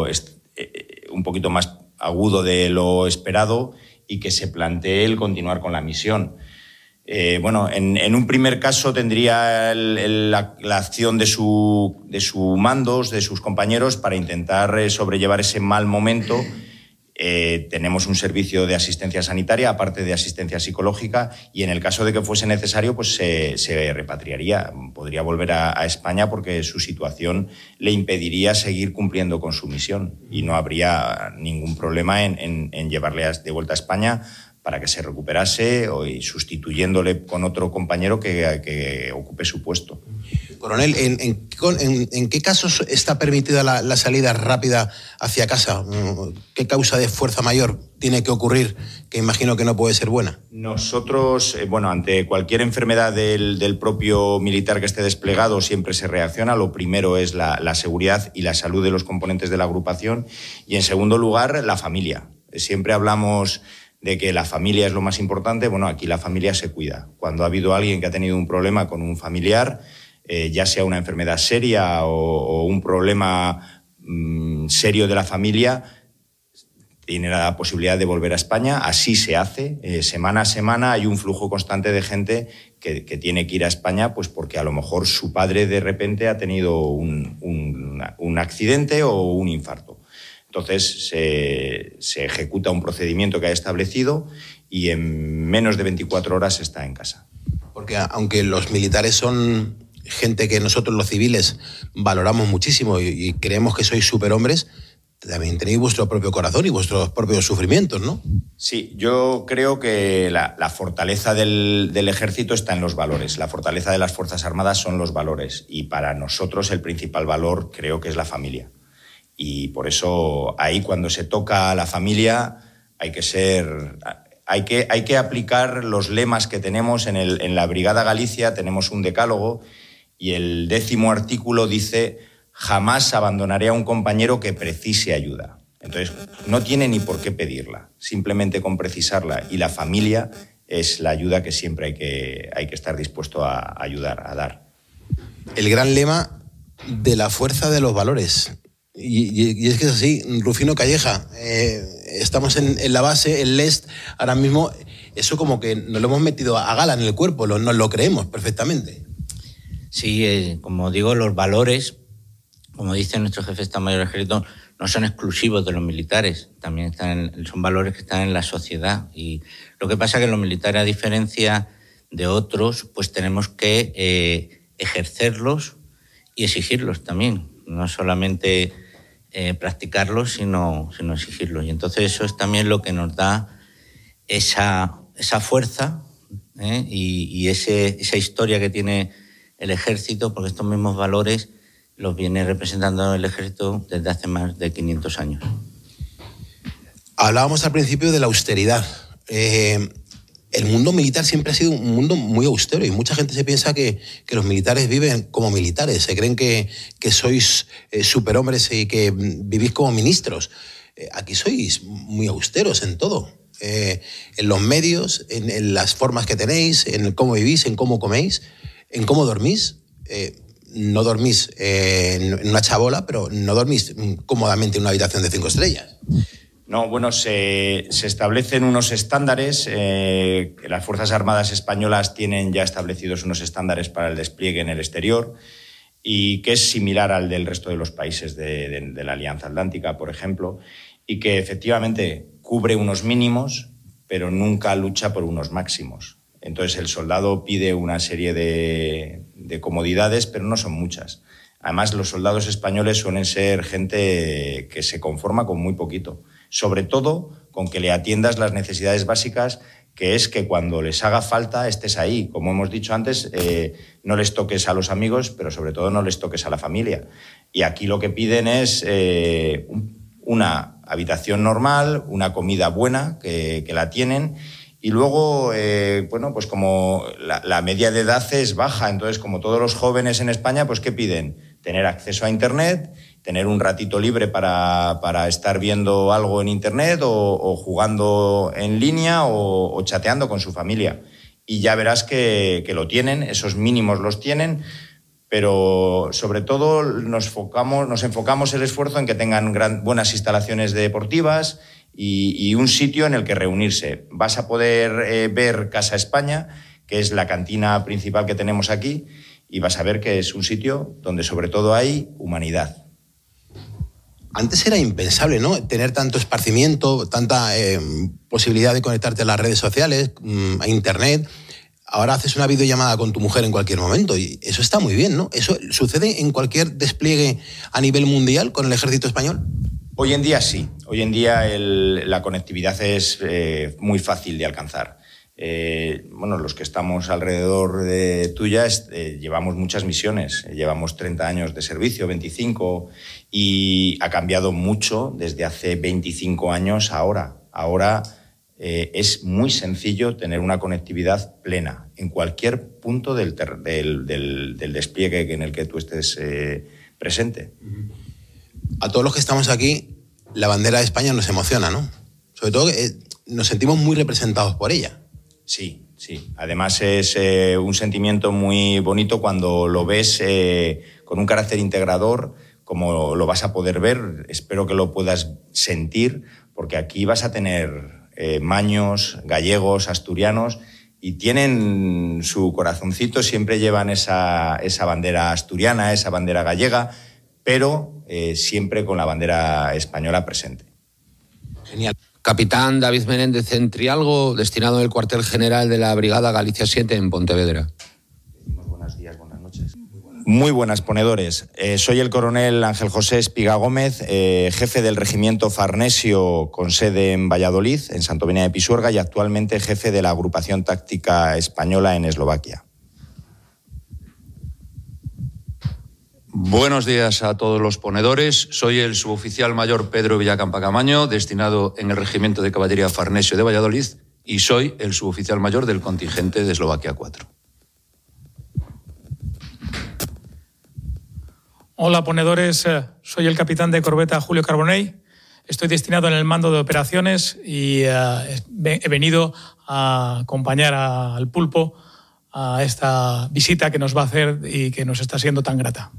más agudo de lo esperado, y que se plantee el continuar con la misión. En un primer caso tendría la acción de su mandos, de sus compañeros, para intentar sobrellevar ese mal momento. Tenemos un servicio de asistencia sanitaria, aparte de asistencia psicológica, y en el caso de que fuese necesario, pues se repatriaría. Podría volver a España porque su situación le impediría seguir cumpliendo con su misión, y no habría ningún problema en llevarle de vuelta a España para que se recuperase, y sustituyéndole con otro compañero que ocupe su puesto. Coronel, ¿en qué casos está permitida la salida rápida hacia casa? ¿Qué causa de fuerza mayor tiene que ocurrir, que imagino que no puede ser buena? Nosotros, ante cualquier enfermedad del propio militar que esté desplegado, siempre se reacciona. Lo primero es la seguridad y la salud de los componentes de la agrupación, y en segundo lugar, la familia. Siempre hablamos de que la familia es lo más importante. Aquí la familia se cuida. Cuando ha habido alguien que ha tenido un problema con un familiar, ya sea una enfermedad seria o un problema serio de la familia, tiene la posibilidad de volver a España. Así se hace. Semana a semana hay un flujo constante de gente que tiene que ir a España, pues porque a lo mejor su padre de repente ha tenido un accidente o un infarto. Entonces se ejecuta un procedimiento que ha establecido, y en menos de 24 horas está en casa. Porque aunque los militares son gente que nosotros los civiles valoramos muchísimo y creemos que sois superhombres, también tenéis vuestro propio corazón y vuestros propios sufrimientos, ¿no? Sí, yo creo que la fortaleza del ejército está en los valores. La fortaleza de las Fuerzas Armadas son los valores, y para nosotros el principal valor creo que es la familia. Y por eso ahí, cuando se toca a la familia, hay que aplicar los lemas que tenemos en la Brigada Galicia. Tenemos un decálogo, y el 10º artículo dice: jamás abandonaré a un compañero que precise ayuda. Entonces, no tiene ni por qué pedirla, simplemente con precisarla. Y la familia es la ayuda que siempre hay que estar dispuesto a ayudar, a dar. El gran lema de la fuerza de los valores. Y es que es así, Rufino Calleja, estamos en la base, en Lest, ahora mismo, eso como que nos lo hemos metido a gala en el cuerpo, nos lo creemos perfectamente. Sí, como digo, los valores, como dice nuestro jefe de Estado Mayor del Ejército, no son exclusivos de los militares, también son valores que están en la sociedad. Y lo que pasa es que los militares, a diferencia de otros, pues tenemos que ejercerlos y exigirlos también, no solamente practicarlos, sino exigirlos. Y entonces eso es también lo que nos da esa fuerza y esa historia que tiene el ejército, porque estos mismos valores los viene representando el ejército desde hace más de 500 años. Hablábamos al principio de la austeridad. El mundo militar siempre ha sido un mundo muy austero, y mucha gente se piensa que los militares viven como militares, se creen que sois superhombres y que vivís como ministros. Aquí sois muy austeros en todo, en los medios, en las formas que tenéis, en cómo vivís, en cómo coméis, en cómo dormís. No dormís en una chabola, pero no dormís cómodamente en una habitación de 5 estrellas. No, se establecen unos estándares. Las Fuerzas Armadas españolas tienen ya establecidos unos estándares para el despliegue en el exterior, y que es similar al del resto de los países de la Alianza Atlántica, por ejemplo, y que efectivamente cubre unos mínimos, pero nunca lucha por unos máximos. Entonces el soldado pide una serie de comodidades, pero no son muchas. Además, los soldados españoles suelen ser gente que se conforma con muy poquito, sobre todo con que le atiendas las necesidades básicas, que es que cuando les haga falta estés ahí. Como hemos dicho antes, no les toques a los amigos, pero sobre todo no les toques a la familia. Y aquí lo que piden es una habitación normal, una comida buena, que la tienen, y luego, pues como la media de edad es baja, entonces como todos los jóvenes en España, pues ¿qué piden? Tener acceso a Internet, tener un ratito libre para estar viendo algo en Internet o jugando en línea o chateando con su familia. Y ya verás que lo tienen, esos mínimos los tienen, pero sobre todo nos enfocamos el esfuerzo en que tengan buenas instalaciones deportivas y un sitio en el que reunirse. Vas a poder ver Casa España, que es la cantina principal que tenemos aquí, y vas a ver que es un sitio donde sobre todo hay humanidad. Antes era impensable, ¿no?, tener tanto esparcimiento, tanta posibilidad de conectarte a las redes sociales, a Internet. Ahora haces una videollamada con tu mujer en cualquier momento y eso está muy bien, ¿no? ¿Eso sucede en cualquier despliegue a nivel mundial con el ejército español? Hoy en día sí. Hoy en día la conectividad es muy fácil de alcanzar. Los que estamos alrededor de tuya llevamos muchas misiones. Llevamos 30 años de servicio, 25, y ha cambiado mucho desde hace 25 años a ahora. Ahora es muy sencillo tener una conectividad plena en cualquier punto del despliegue en el que tú estés presente. A todos los que estamos aquí, la bandera de España nos emociona, ¿no? Sobre todo nos sentimos muy representados por ella. Sí, sí. Además es un sentimiento muy bonito cuando lo ves con un carácter integrador, como lo vas a poder ver. Espero que lo puedas sentir, porque aquí vas a tener maños, gallegos, asturianos, y tienen su corazoncito, siempre llevan esa bandera asturiana, esa bandera gallega, pero siempre con la bandera española presente. Genial. Capitán David Menéndez en Trialgo, destinado en el cuartel general de la Brigada Galicia 7 en Pontevedra. Buenos días, buenas noches. Muy buenas, ponedores. Soy el coronel Ángel José Espiga Gómez, jefe del regimiento Farnesio con sede en Valladolid, en Santovenia de Pisuerga, y actualmente jefe de la agrupación táctica española en Eslovaquia. Buenos días a todos los ponedores. Soy el suboficial mayor Pedro Villacampa Camaño, destinado en el Regimiento de Caballería Farnesio de Valladolid, y soy el suboficial mayor del contingente de Eslovaquia 4. Hola, ponedores. Soy el capitán de corbeta Julio Carbonell. Estoy destinado en el mando de operaciones y he venido a acompañar al Pulpo a esta visita que nos va a hacer y que nos está siendo tan grata.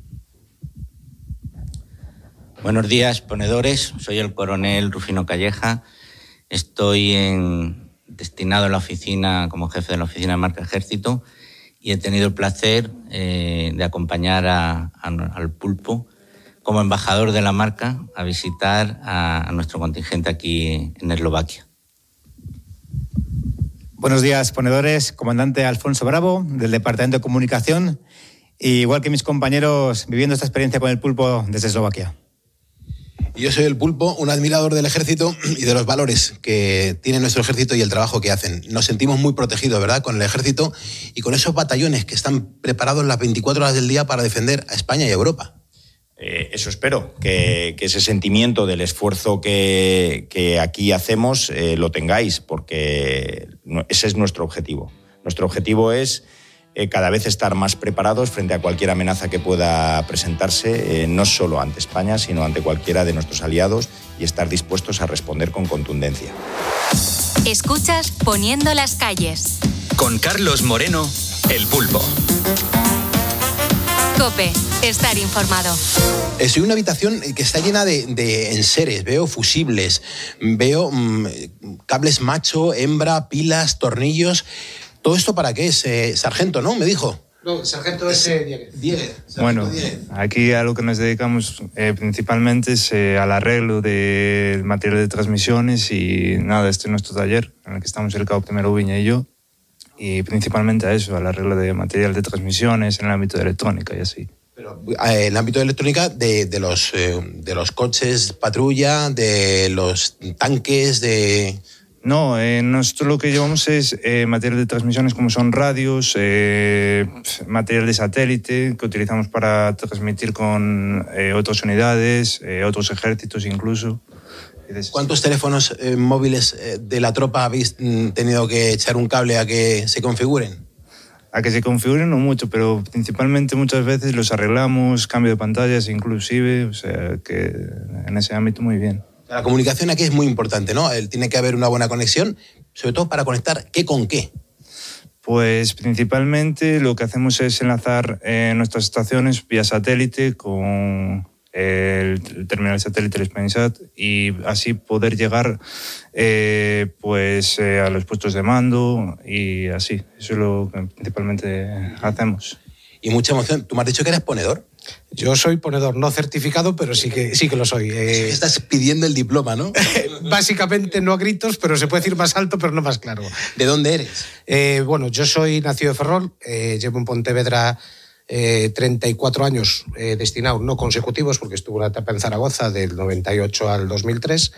Buenos días, ponedores. Soy el coronel Rufino Calleja. Estoy destinado en la oficina como jefe de la oficina de Marca Ejército y he tenido el placer de acompañar al Pulpo como embajador de la marca a visitar a nuestro contingente aquí en Eslovaquia. Buenos días, ponedores. Comandante Alfonso Bravo, del Departamento de Comunicación, y igual que mis compañeros, viviendo esta experiencia con el Pulpo desde Eslovaquia. Yo soy el Pulpo, un admirador del ejército y de los valores que tiene nuestro ejército y el trabajo que hacen. Nos sentimos muy protegidos, ¿verdad?, con el ejército y con esos batallones que están preparados las 24 horas del día para defender a España y a Europa. Eso espero, que ese sentimiento del esfuerzo que aquí hacemos lo tengáis, porque ese es nuestro objetivo. Nuestro objetivo es cada vez estar más preparados frente a cualquier amenaza que pueda presentarse, no solo ante España, sino ante cualquiera de nuestros aliados, y estar dispuestos a responder con contundencia. Escuchas Poniendo las calles. Con Carlos Moreno, el Pulpo. COPE, estar informado. Estoy en una habitación que está llena de enseres. Veo fusibles, veo cables macho, hembra, pilas, tornillos. ¿Todo esto para qué es, sargento, no? Me dijo. No, sargento es Dieguez. Bueno, aquí a lo que nos dedicamos principalmente es al arreglo del material de transmisiones y nada, este es nuestro taller en el que estamos el cabo primero Viña y yo, y principalmente a eso, al arreglo de material de transmisiones en el ámbito de electrónica y así. Pero en el ámbito de electrónica, de los coches patrulla, de los tanques, de... No, nosotros lo que llevamos es material de transmisiones como son radios, material de satélite que utilizamos para transmitir con otras unidades, otros ejércitos incluso. ¿Cuántos teléfonos móviles de la tropa habéis tenido que echar un cable a que se configuren? A que se configuren no mucho, pero principalmente muchas veces los arreglamos, cambio de pantallas inclusive, o sea que en ese ámbito muy bien. La comunicación aquí es muy importante, ¿no? Tiene que haber una buena conexión, sobre todo para conectar qué con qué. Pues principalmente lo que hacemos es enlazar nuestras estaciones vía satélite con el terminal satélite, el Spainsat, y así poder llegar a los puestos de mando y así. Eso es lo que principalmente hacemos. Y mucha emoción. ¿Tú me has dicho que eres ponedor? Yo soy ponedor, no certificado, pero sí que lo soy. Estás pidiendo el diploma, ¿no? Básicamente no a gritos, pero se puede decir más alto, pero no más claro. ¿De dónde eres? Bueno, yo soy nacido de Ferrol, llevo en Pontevedra 34 años destinados, no consecutivos, porque estuve una etapa en Zaragoza del 98 al 2003.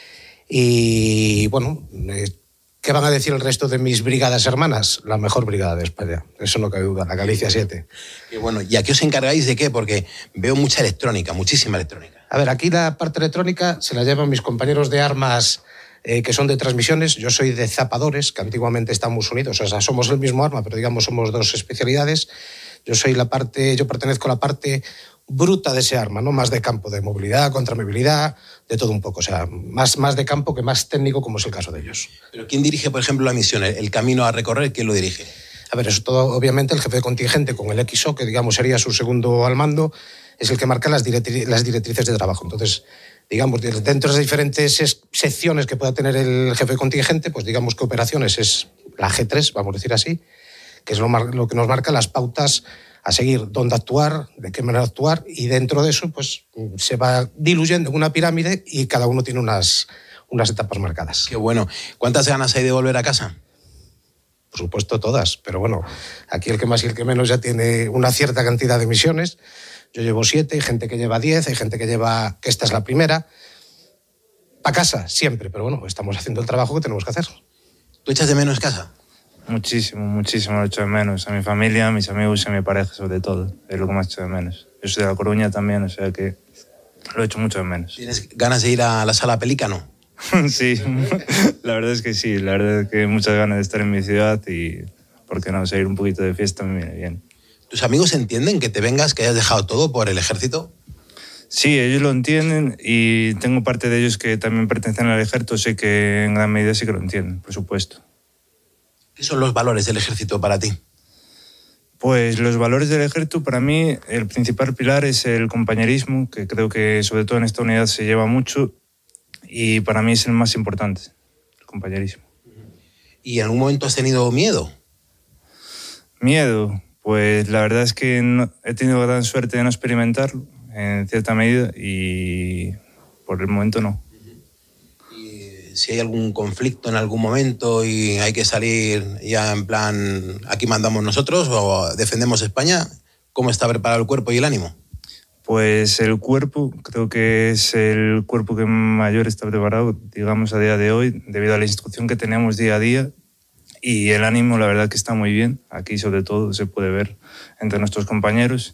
Y bueno, ¿qué van a decir el resto de mis brigadas hermanas? La mejor brigada de España, eso no cabe duda, la Galicia 7. Y bueno, ¿y aquí os encargáis de qué? Porque veo mucha electrónica, muchísima electrónica. A ver, aquí la parte electrónica se la llevan mis compañeros de armas que son de transmisiones. Yo soy de zapadores, que antiguamente estamos unidos, o sea, somos el mismo arma, pero digamos somos dos especialidades. Yo pertenezco a la parte bruta de ese arma, ¿no? Más de campo, de movilidad, contramovilidad, de todo un poco. O sea, más de campo que más técnico, como es el caso de ellos. ¿Pero quién dirige, por ejemplo, la misión? ¿El camino a recorrer? ¿Quién lo dirige? A ver, eso todo, obviamente, el jefe de contingente con el XO, que digamos sería su segundo al mando, es el que marca las directrices de trabajo. Entonces, digamos, dentro de las diferentes secciones que pueda tener el jefe de contingente, pues digamos que operaciones es la G3, vamos a decir así, que es lo que nos marca las pautas a seguir, dónde actuar, de qué manera actuar, y dentro de eso pues se va diluyendo en una pirámide y cada uno tiene unas etapas marcadas. Qué bueno. ¿Cuántas ganas hay de volver a casa? Por supuesto todas, pero bueno, aquí el que más y el que menos ya tiene una cierta cantidad de misiones. Yo llevo 7, hay gente que lleva 10, hay gente que esta es la primera. A casa, siempre, pero bueno, estamos haciendo el trabajo que tenemos que hacer. ¿Tú echas de menos casa? Muchísimo lo echo de menos. A mi familia, a mis amigos y a mi pareja, sobre todo. Es lo que más echo de menos. Yo soy de La Coruña también, o sea que lo echo mucho de menos. ¿Tienes ganas de ir a la Sala Pelícano? Sí, la verdad es que sí. La verdad es que hay muchas ganas de estar en mi ciudad y, ¿por qué no? Seguir un poquito de fiesta me viene bien. ¿Tus amigos entienden que te vengas, que hayas dejado todo por el ejército? Sí, ellos lo entienden y tengo parte de ellos que también pertenecen al ejército. Sé que en gran medida sí que lo entienden, por supuesto. ¿Qué son los valores del ejército para ti? Pues los valores del ejército, para mí, el principal pilar es el compañerismo, que creo que sobre todo en esta unidad se lleva mucho, y para mí es el más importante, el compañerismo. ¿Y en algún momento has tenido miedo? Miedo, pues la verdad es que he tenido gran suerte de no experimentarlo, en cierta medida, y por el momento no. Si hay algún conflicto en algún momento y hay que salir ya en plan, aquí mandamos nosotros o defendemos España, ¿cómo está preparado el cuerpo y el ánimo? Pues el cuerpo, creo que es el cuerpo que mayor está preparado, digamos, a día de hoy, debido a la instrucción que tenemos día a día, y el ánimo, la verdad que está muy bien. Aquí, sobre todo, se puede ver entre nuestros compañeros,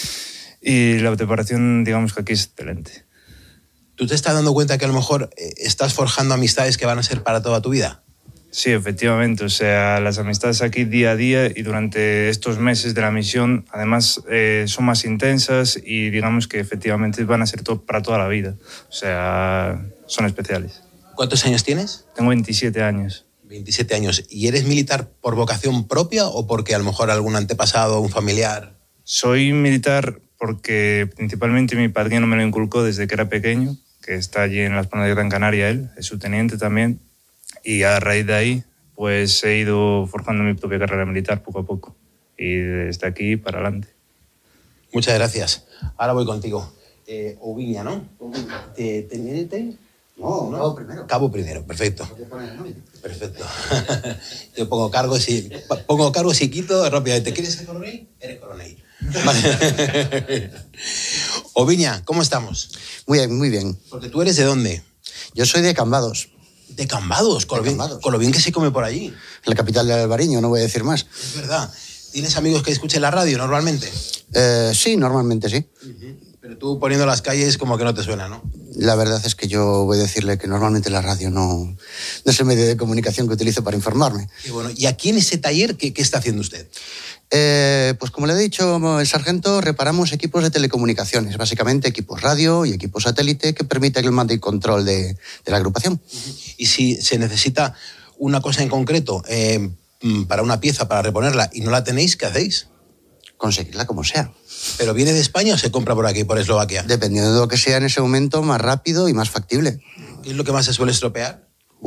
y la preparación, digamos que aquí es excelente. ¿Tú te estás dando cuenta que a lo mejor estás forjando amistades que van a ser para toda tu vida? Sí, efectivamente. O sea, las amistades aquí día a día y durante estos meses de la misión, además, son más intensas y digamos que efectivamente van a ser para toda la vida. O sea, son especiales. ¿Cuántos años tienes? Tengo 27 años. 27 años. ¿Y eres militar por vocación propia o porque a lo mejor algún antepasado, un familiar? Soy militar porque principalmente mi padrino me lo inculcó desde que era pequeño, que está allí en las Palmas de Gran Canaria, él es subteniente también, y a raíz de ahí pues he ido forjando mi propia carrera militar poco a poco, y desde aquí para adelante. Muchas gracias. Ahora voy contigo. Oviña, ¿no? ¿Teniente? No, cabo primero. Cabo primero, perfecto. Perfecto. Yo pongo cargo y quito rápidamente. ¿Quieres ser coronel? Eres coronel. Vale. Oviña, ¿cómo estamos? Muy bien, muy bien. Porque tú eres ¿de dónde? Yo soy de Cambados. ¿De Cambados? Con lo bien que se come por allí. La capital del Albariño, no voy a decir más. Es verdad. ¿Tienes amigos que escuchen la radio normalmente? Sí, normalmente sí. Pero tú poniendo las calles como que no te suena, ¿no? La verdad es que yo voy a decirle que normalmente la radio no es el medio de comunicación que utilizo para informarme. Y bueno, ¿y aquí en ese taller qué está haciendo usted? Pues como le he dicho el sargento, reparamos equipos de telecomunicaciones, básicamente equipos radio y equipos satélite que permiten el mando y control de la agrupación. Y si se necesita una cosa en concreto para una pieza, para reponerla, y no la tenéis, ¿qué hacéis? Conseguirla como sea. ¿Pero viene de España o se compra por aquí, por Eslovaquia? Dependiendo de lo que sea en ese momento, más rápido y más factible. ¿Qué es lo que más se suele estropear?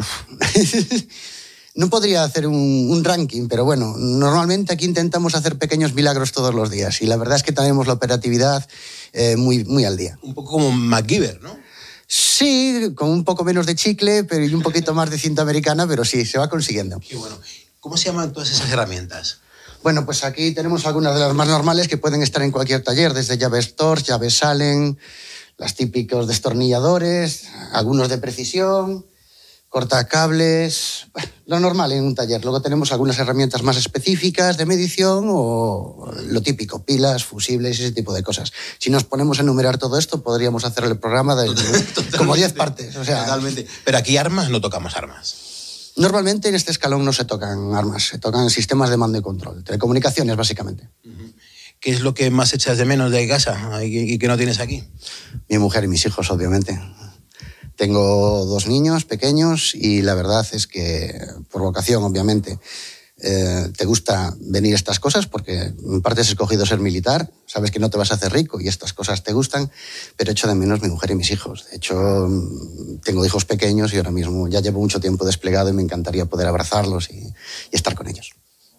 No podría hacer un ranking, pero bueno, normalmente aquí intentamos hacer pequeños milagros todos los días y la verdad es que tenemos la operatividad muy, muy al día. Un poco como MacGyver, ¿no? Sí, con un poco menos de chicle pero y un poquito más de cinta americana, pero sí, se va consiguiendo. Qué bueno. ¿Cómo se llaman todas esas herramientas? Bueno, pues aquí tenemos algunas de las más normales que pueden estar en cualquier taller, desde llaves Torx, llaves Allen, las típicos destornilladores, algunos de precisión, cortacables, lo normal en un taller. Luego tenemos algunas herramientas más específicas de medición o lo típico, pilas, fusibles y ese tipo de cosas. Si nos ponemos a enumerar todo esto, podríamos hacer el programa de como 10 partes. O sea, totalmente. Pero aquí armas, no tocamos armas. Normalmente en este escalón no se tocan armas, se tocan sistemas de mando y control, telecomunicaciones básicamente. ¿Qué es lo que más echas de menos de casa y que no tienes aquí? Mi mujer y mis hijos, obviamente. Tengo 2 niños pequeños y la verdad es que, por vocación, obviamente, te gusta venir a estas cosas porque en parte has escogido ser militar, sabes que no te vas a hacer rico y estas cosas te gustan, pero echo de menos mi mujer y mis hijos. De hecho, tengo hijos pequeños y ahora mismo ya llevo mucho tiempo desplegado y me encantaría poder abrazarlos y estar con ellos.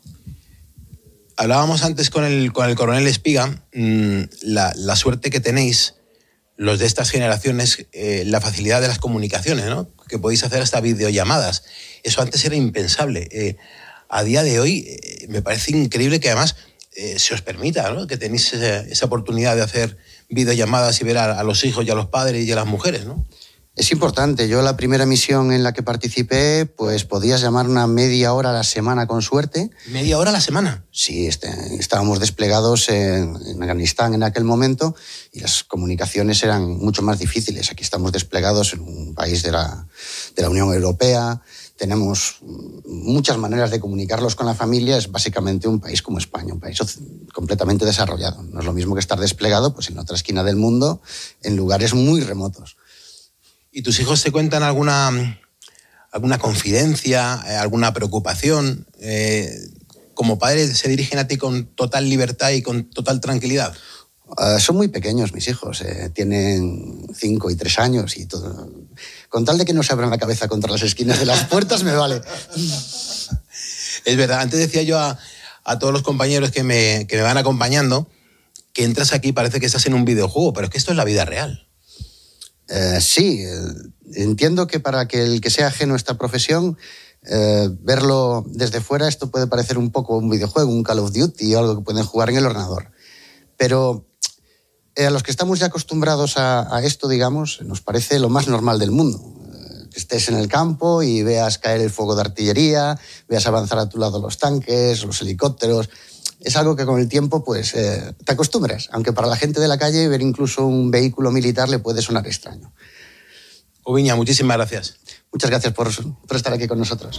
Hablábamos antes con el coronel Espiga, la suerte que tenéis los de estas generaciones, la facilidad de las comunicaciones, ¿no? Que podéis hacer hasta videollamadas. Eso antes era impensable. A día de hoy me parece increíble que además se os permita, ¿no? Que tenéis esa oportunidad de hacer videollamadas y ver a los hijos y a los padres y a las mujeres, ¿no? Es importante. Yo la primera misión en la que participé, pues podías llamar una media hora a la semana con suerte. ¿Media hora a la semana? Sí, estábamos desplegados en Afganistán en aquel momento y las comunicaciones eran mucho más difíciles. Aquí estamos desplegados en un país de la Unión Europea. Tenemos muchas maneras de comunicarlos con la familia. Es básicamente un país como España, un país completamente desarrollado. No es lo mismo que estar desplegado pues, en otra esquina del mundo, en lugares muy remotos. ¿Y tus hijos te cuentan alguna confidencia, alguna preocupación? ¿Como padres se dirigen a ti con total libertad y con total tranquilidad? Son muy pequeños mis hijos, tienen 5 y 3 años y todo. Con tal de que no se abran la cabeza contra las esquinas de las puertas me vale. Es verdad, antes decía yo a todos los compañeros que me van acompañando que entras aquí y parece que estás en un videojuego, pero es que esto es la vida real. Sí, entiendo que para que el que sea ajeno a esta profesión, verlo desde fuera, esto puede parecer un poco un videojuego, un Call of Duty o algo que pueden jugar en el ordenador. Pero a los que estamos ya acostumbrados a esto, digamos, nos parece lo más normal del mundo. Que estés en el campo y veas caer el fuego de artillería, veas avanzar a tu lado los tanques, los helicópteros. Es algo que con el tiempo pues te acostumbras, aunque para la gente de la calle ver incluso un vehículo militar le puede sonar extraño. Oviña, muchísimas gracias. Muchas gracias por estar aquí con nosotros.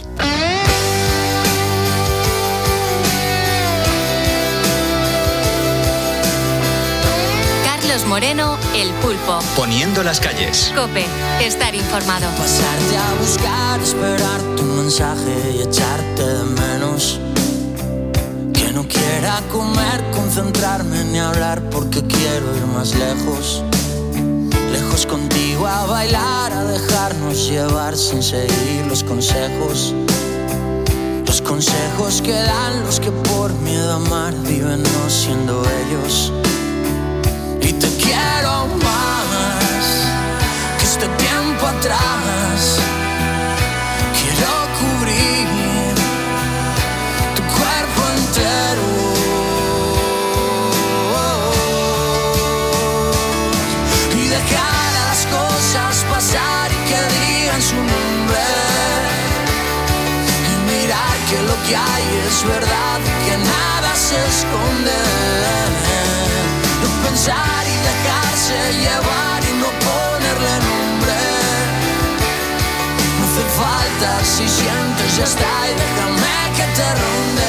Carlos Moreno, El Pulpo. Poniendo las calles. COPE, estar informado. Pasarte a buscar, esperar tu mensaje y echarte de menos. Que no quiera comer, concentrarme ni hablar porque quiero ir más lejos. Lejos contigo a bailar, a dejarnos llevar sin seguir los consejos. Los consejos que dan los que por miedo a amar viven no siendo ellos. Y te quiero más que este tiempo atrás. Quiero cubrir tu cuerpo entero. que hay es verdad, que nada se esconde. No pensar y dejarse llevar y no ponerle nombre. No hace falta, si sientes ya está y déjame que te ronde.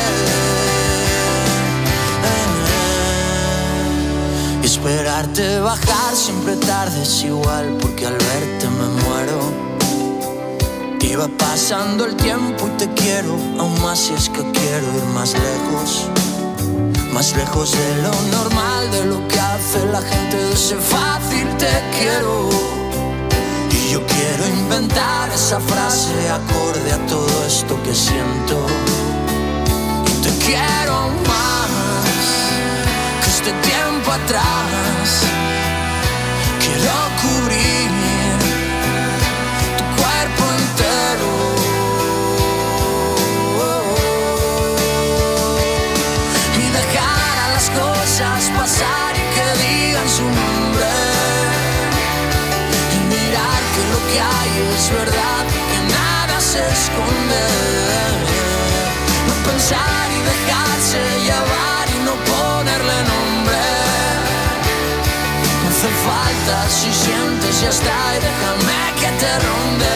Esperarte bajar siempre tarde es igual, porque al verte me muero. Iba pasando el tiempo y te quiero, aún más si es que quiero ir más lejos de lo normal, de lo que hace la gente, de ese fácil te quiero. Y yo quiero inventar esa frase acorde a todo esto que siento. Y te quiero más que este tiempo atrás. Quiero cubrir tu cuerpo entero y dejar a las cosas pasar y que digan su nombre. Y mirar que lo que hay es verdad, que nada se esconde. No pensar y dejarse llevar y no ponerle nombre. No hace falta, si sientes ya está y déjame que te ronde.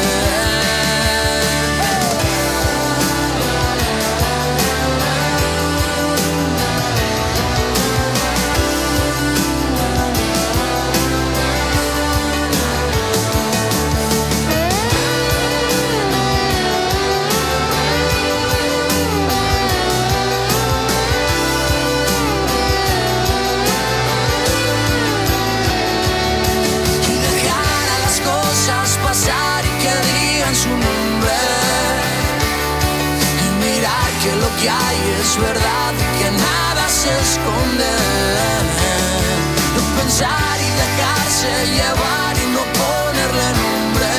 Pasar y que digan su nombre. Y mirar que lo que hay es verdad, que nada se esconde. No pensar y dejarse llevar y no ponerle nombre.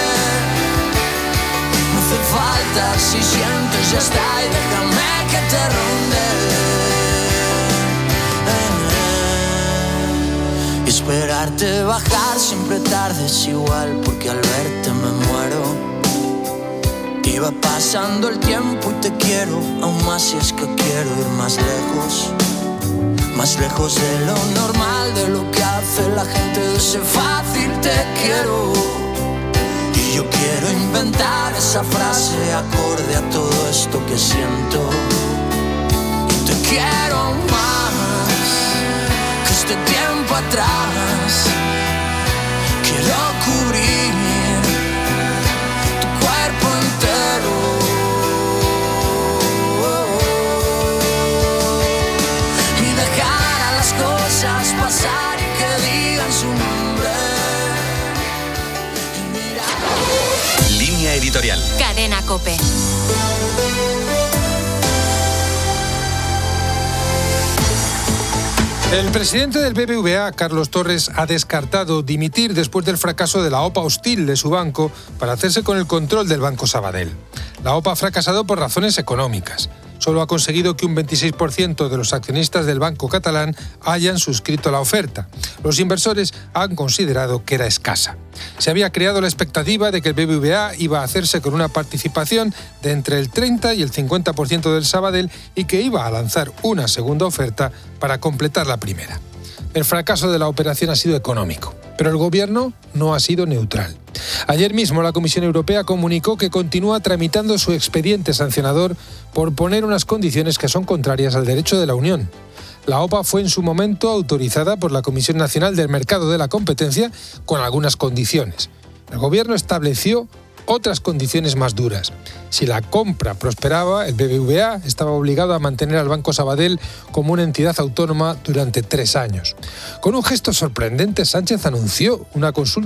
No hace falta, si sientes ya está y déjame que te ronde. Esperarte bajar siempre tarde es igual, porque al verte me muero. Iba pasando el tiempo y te quiero, aún más si es que quiero ir más lejos de lo normal, de lo que hace la gente, de ese fácil te quiero. Y yo quiero inventar esa frase acorde a todo esto que siento. Y te quiero más que este tiempo atrás. Quiero cubrir tu cuerpo entero y dejar a las cosas pasar y que digan su nombre. Línea editorial. Cadena COPE. El presidente del BBVA, Carlos Torres, ha descartado dimitir después del fracaso de la OPA hostil de su banco para hacerse con el control del Banco Sabadell. La OPA ha fracasado por razones económicas. Solo ha conseguido que un 26% de los accionistas del banco catalán hayan suscrito la oferta. Los inversores han considerado que era escasa. Se había creado la expectativa de que el BBVA iba a hacerse con una participación de entre el 30 y el 50% del Sabadell y que iba a lanzar una segunda oferta para completar la primera. El fracaso de la operación ha sido económico, pero el gobierno no ha sido neutral. Ayer mismo la Comisión Europea comunicó que continúa tramitando su expediente sancionador por poner unas condiciones que son contrarias al derecho de la Unión. La OPA fue en su momento autorizada por la Comisión Nacional del Mercado de la Competencia con algunas condiciones. El gobierno estableció otras condiciones más duras. Si la compra prosperaba, el BBVA estaba obligado a mantener al Banco Sabadell como una entidad autónoma durante 3 años. Con un gesto sorprendente, Sánchez anunció una consulta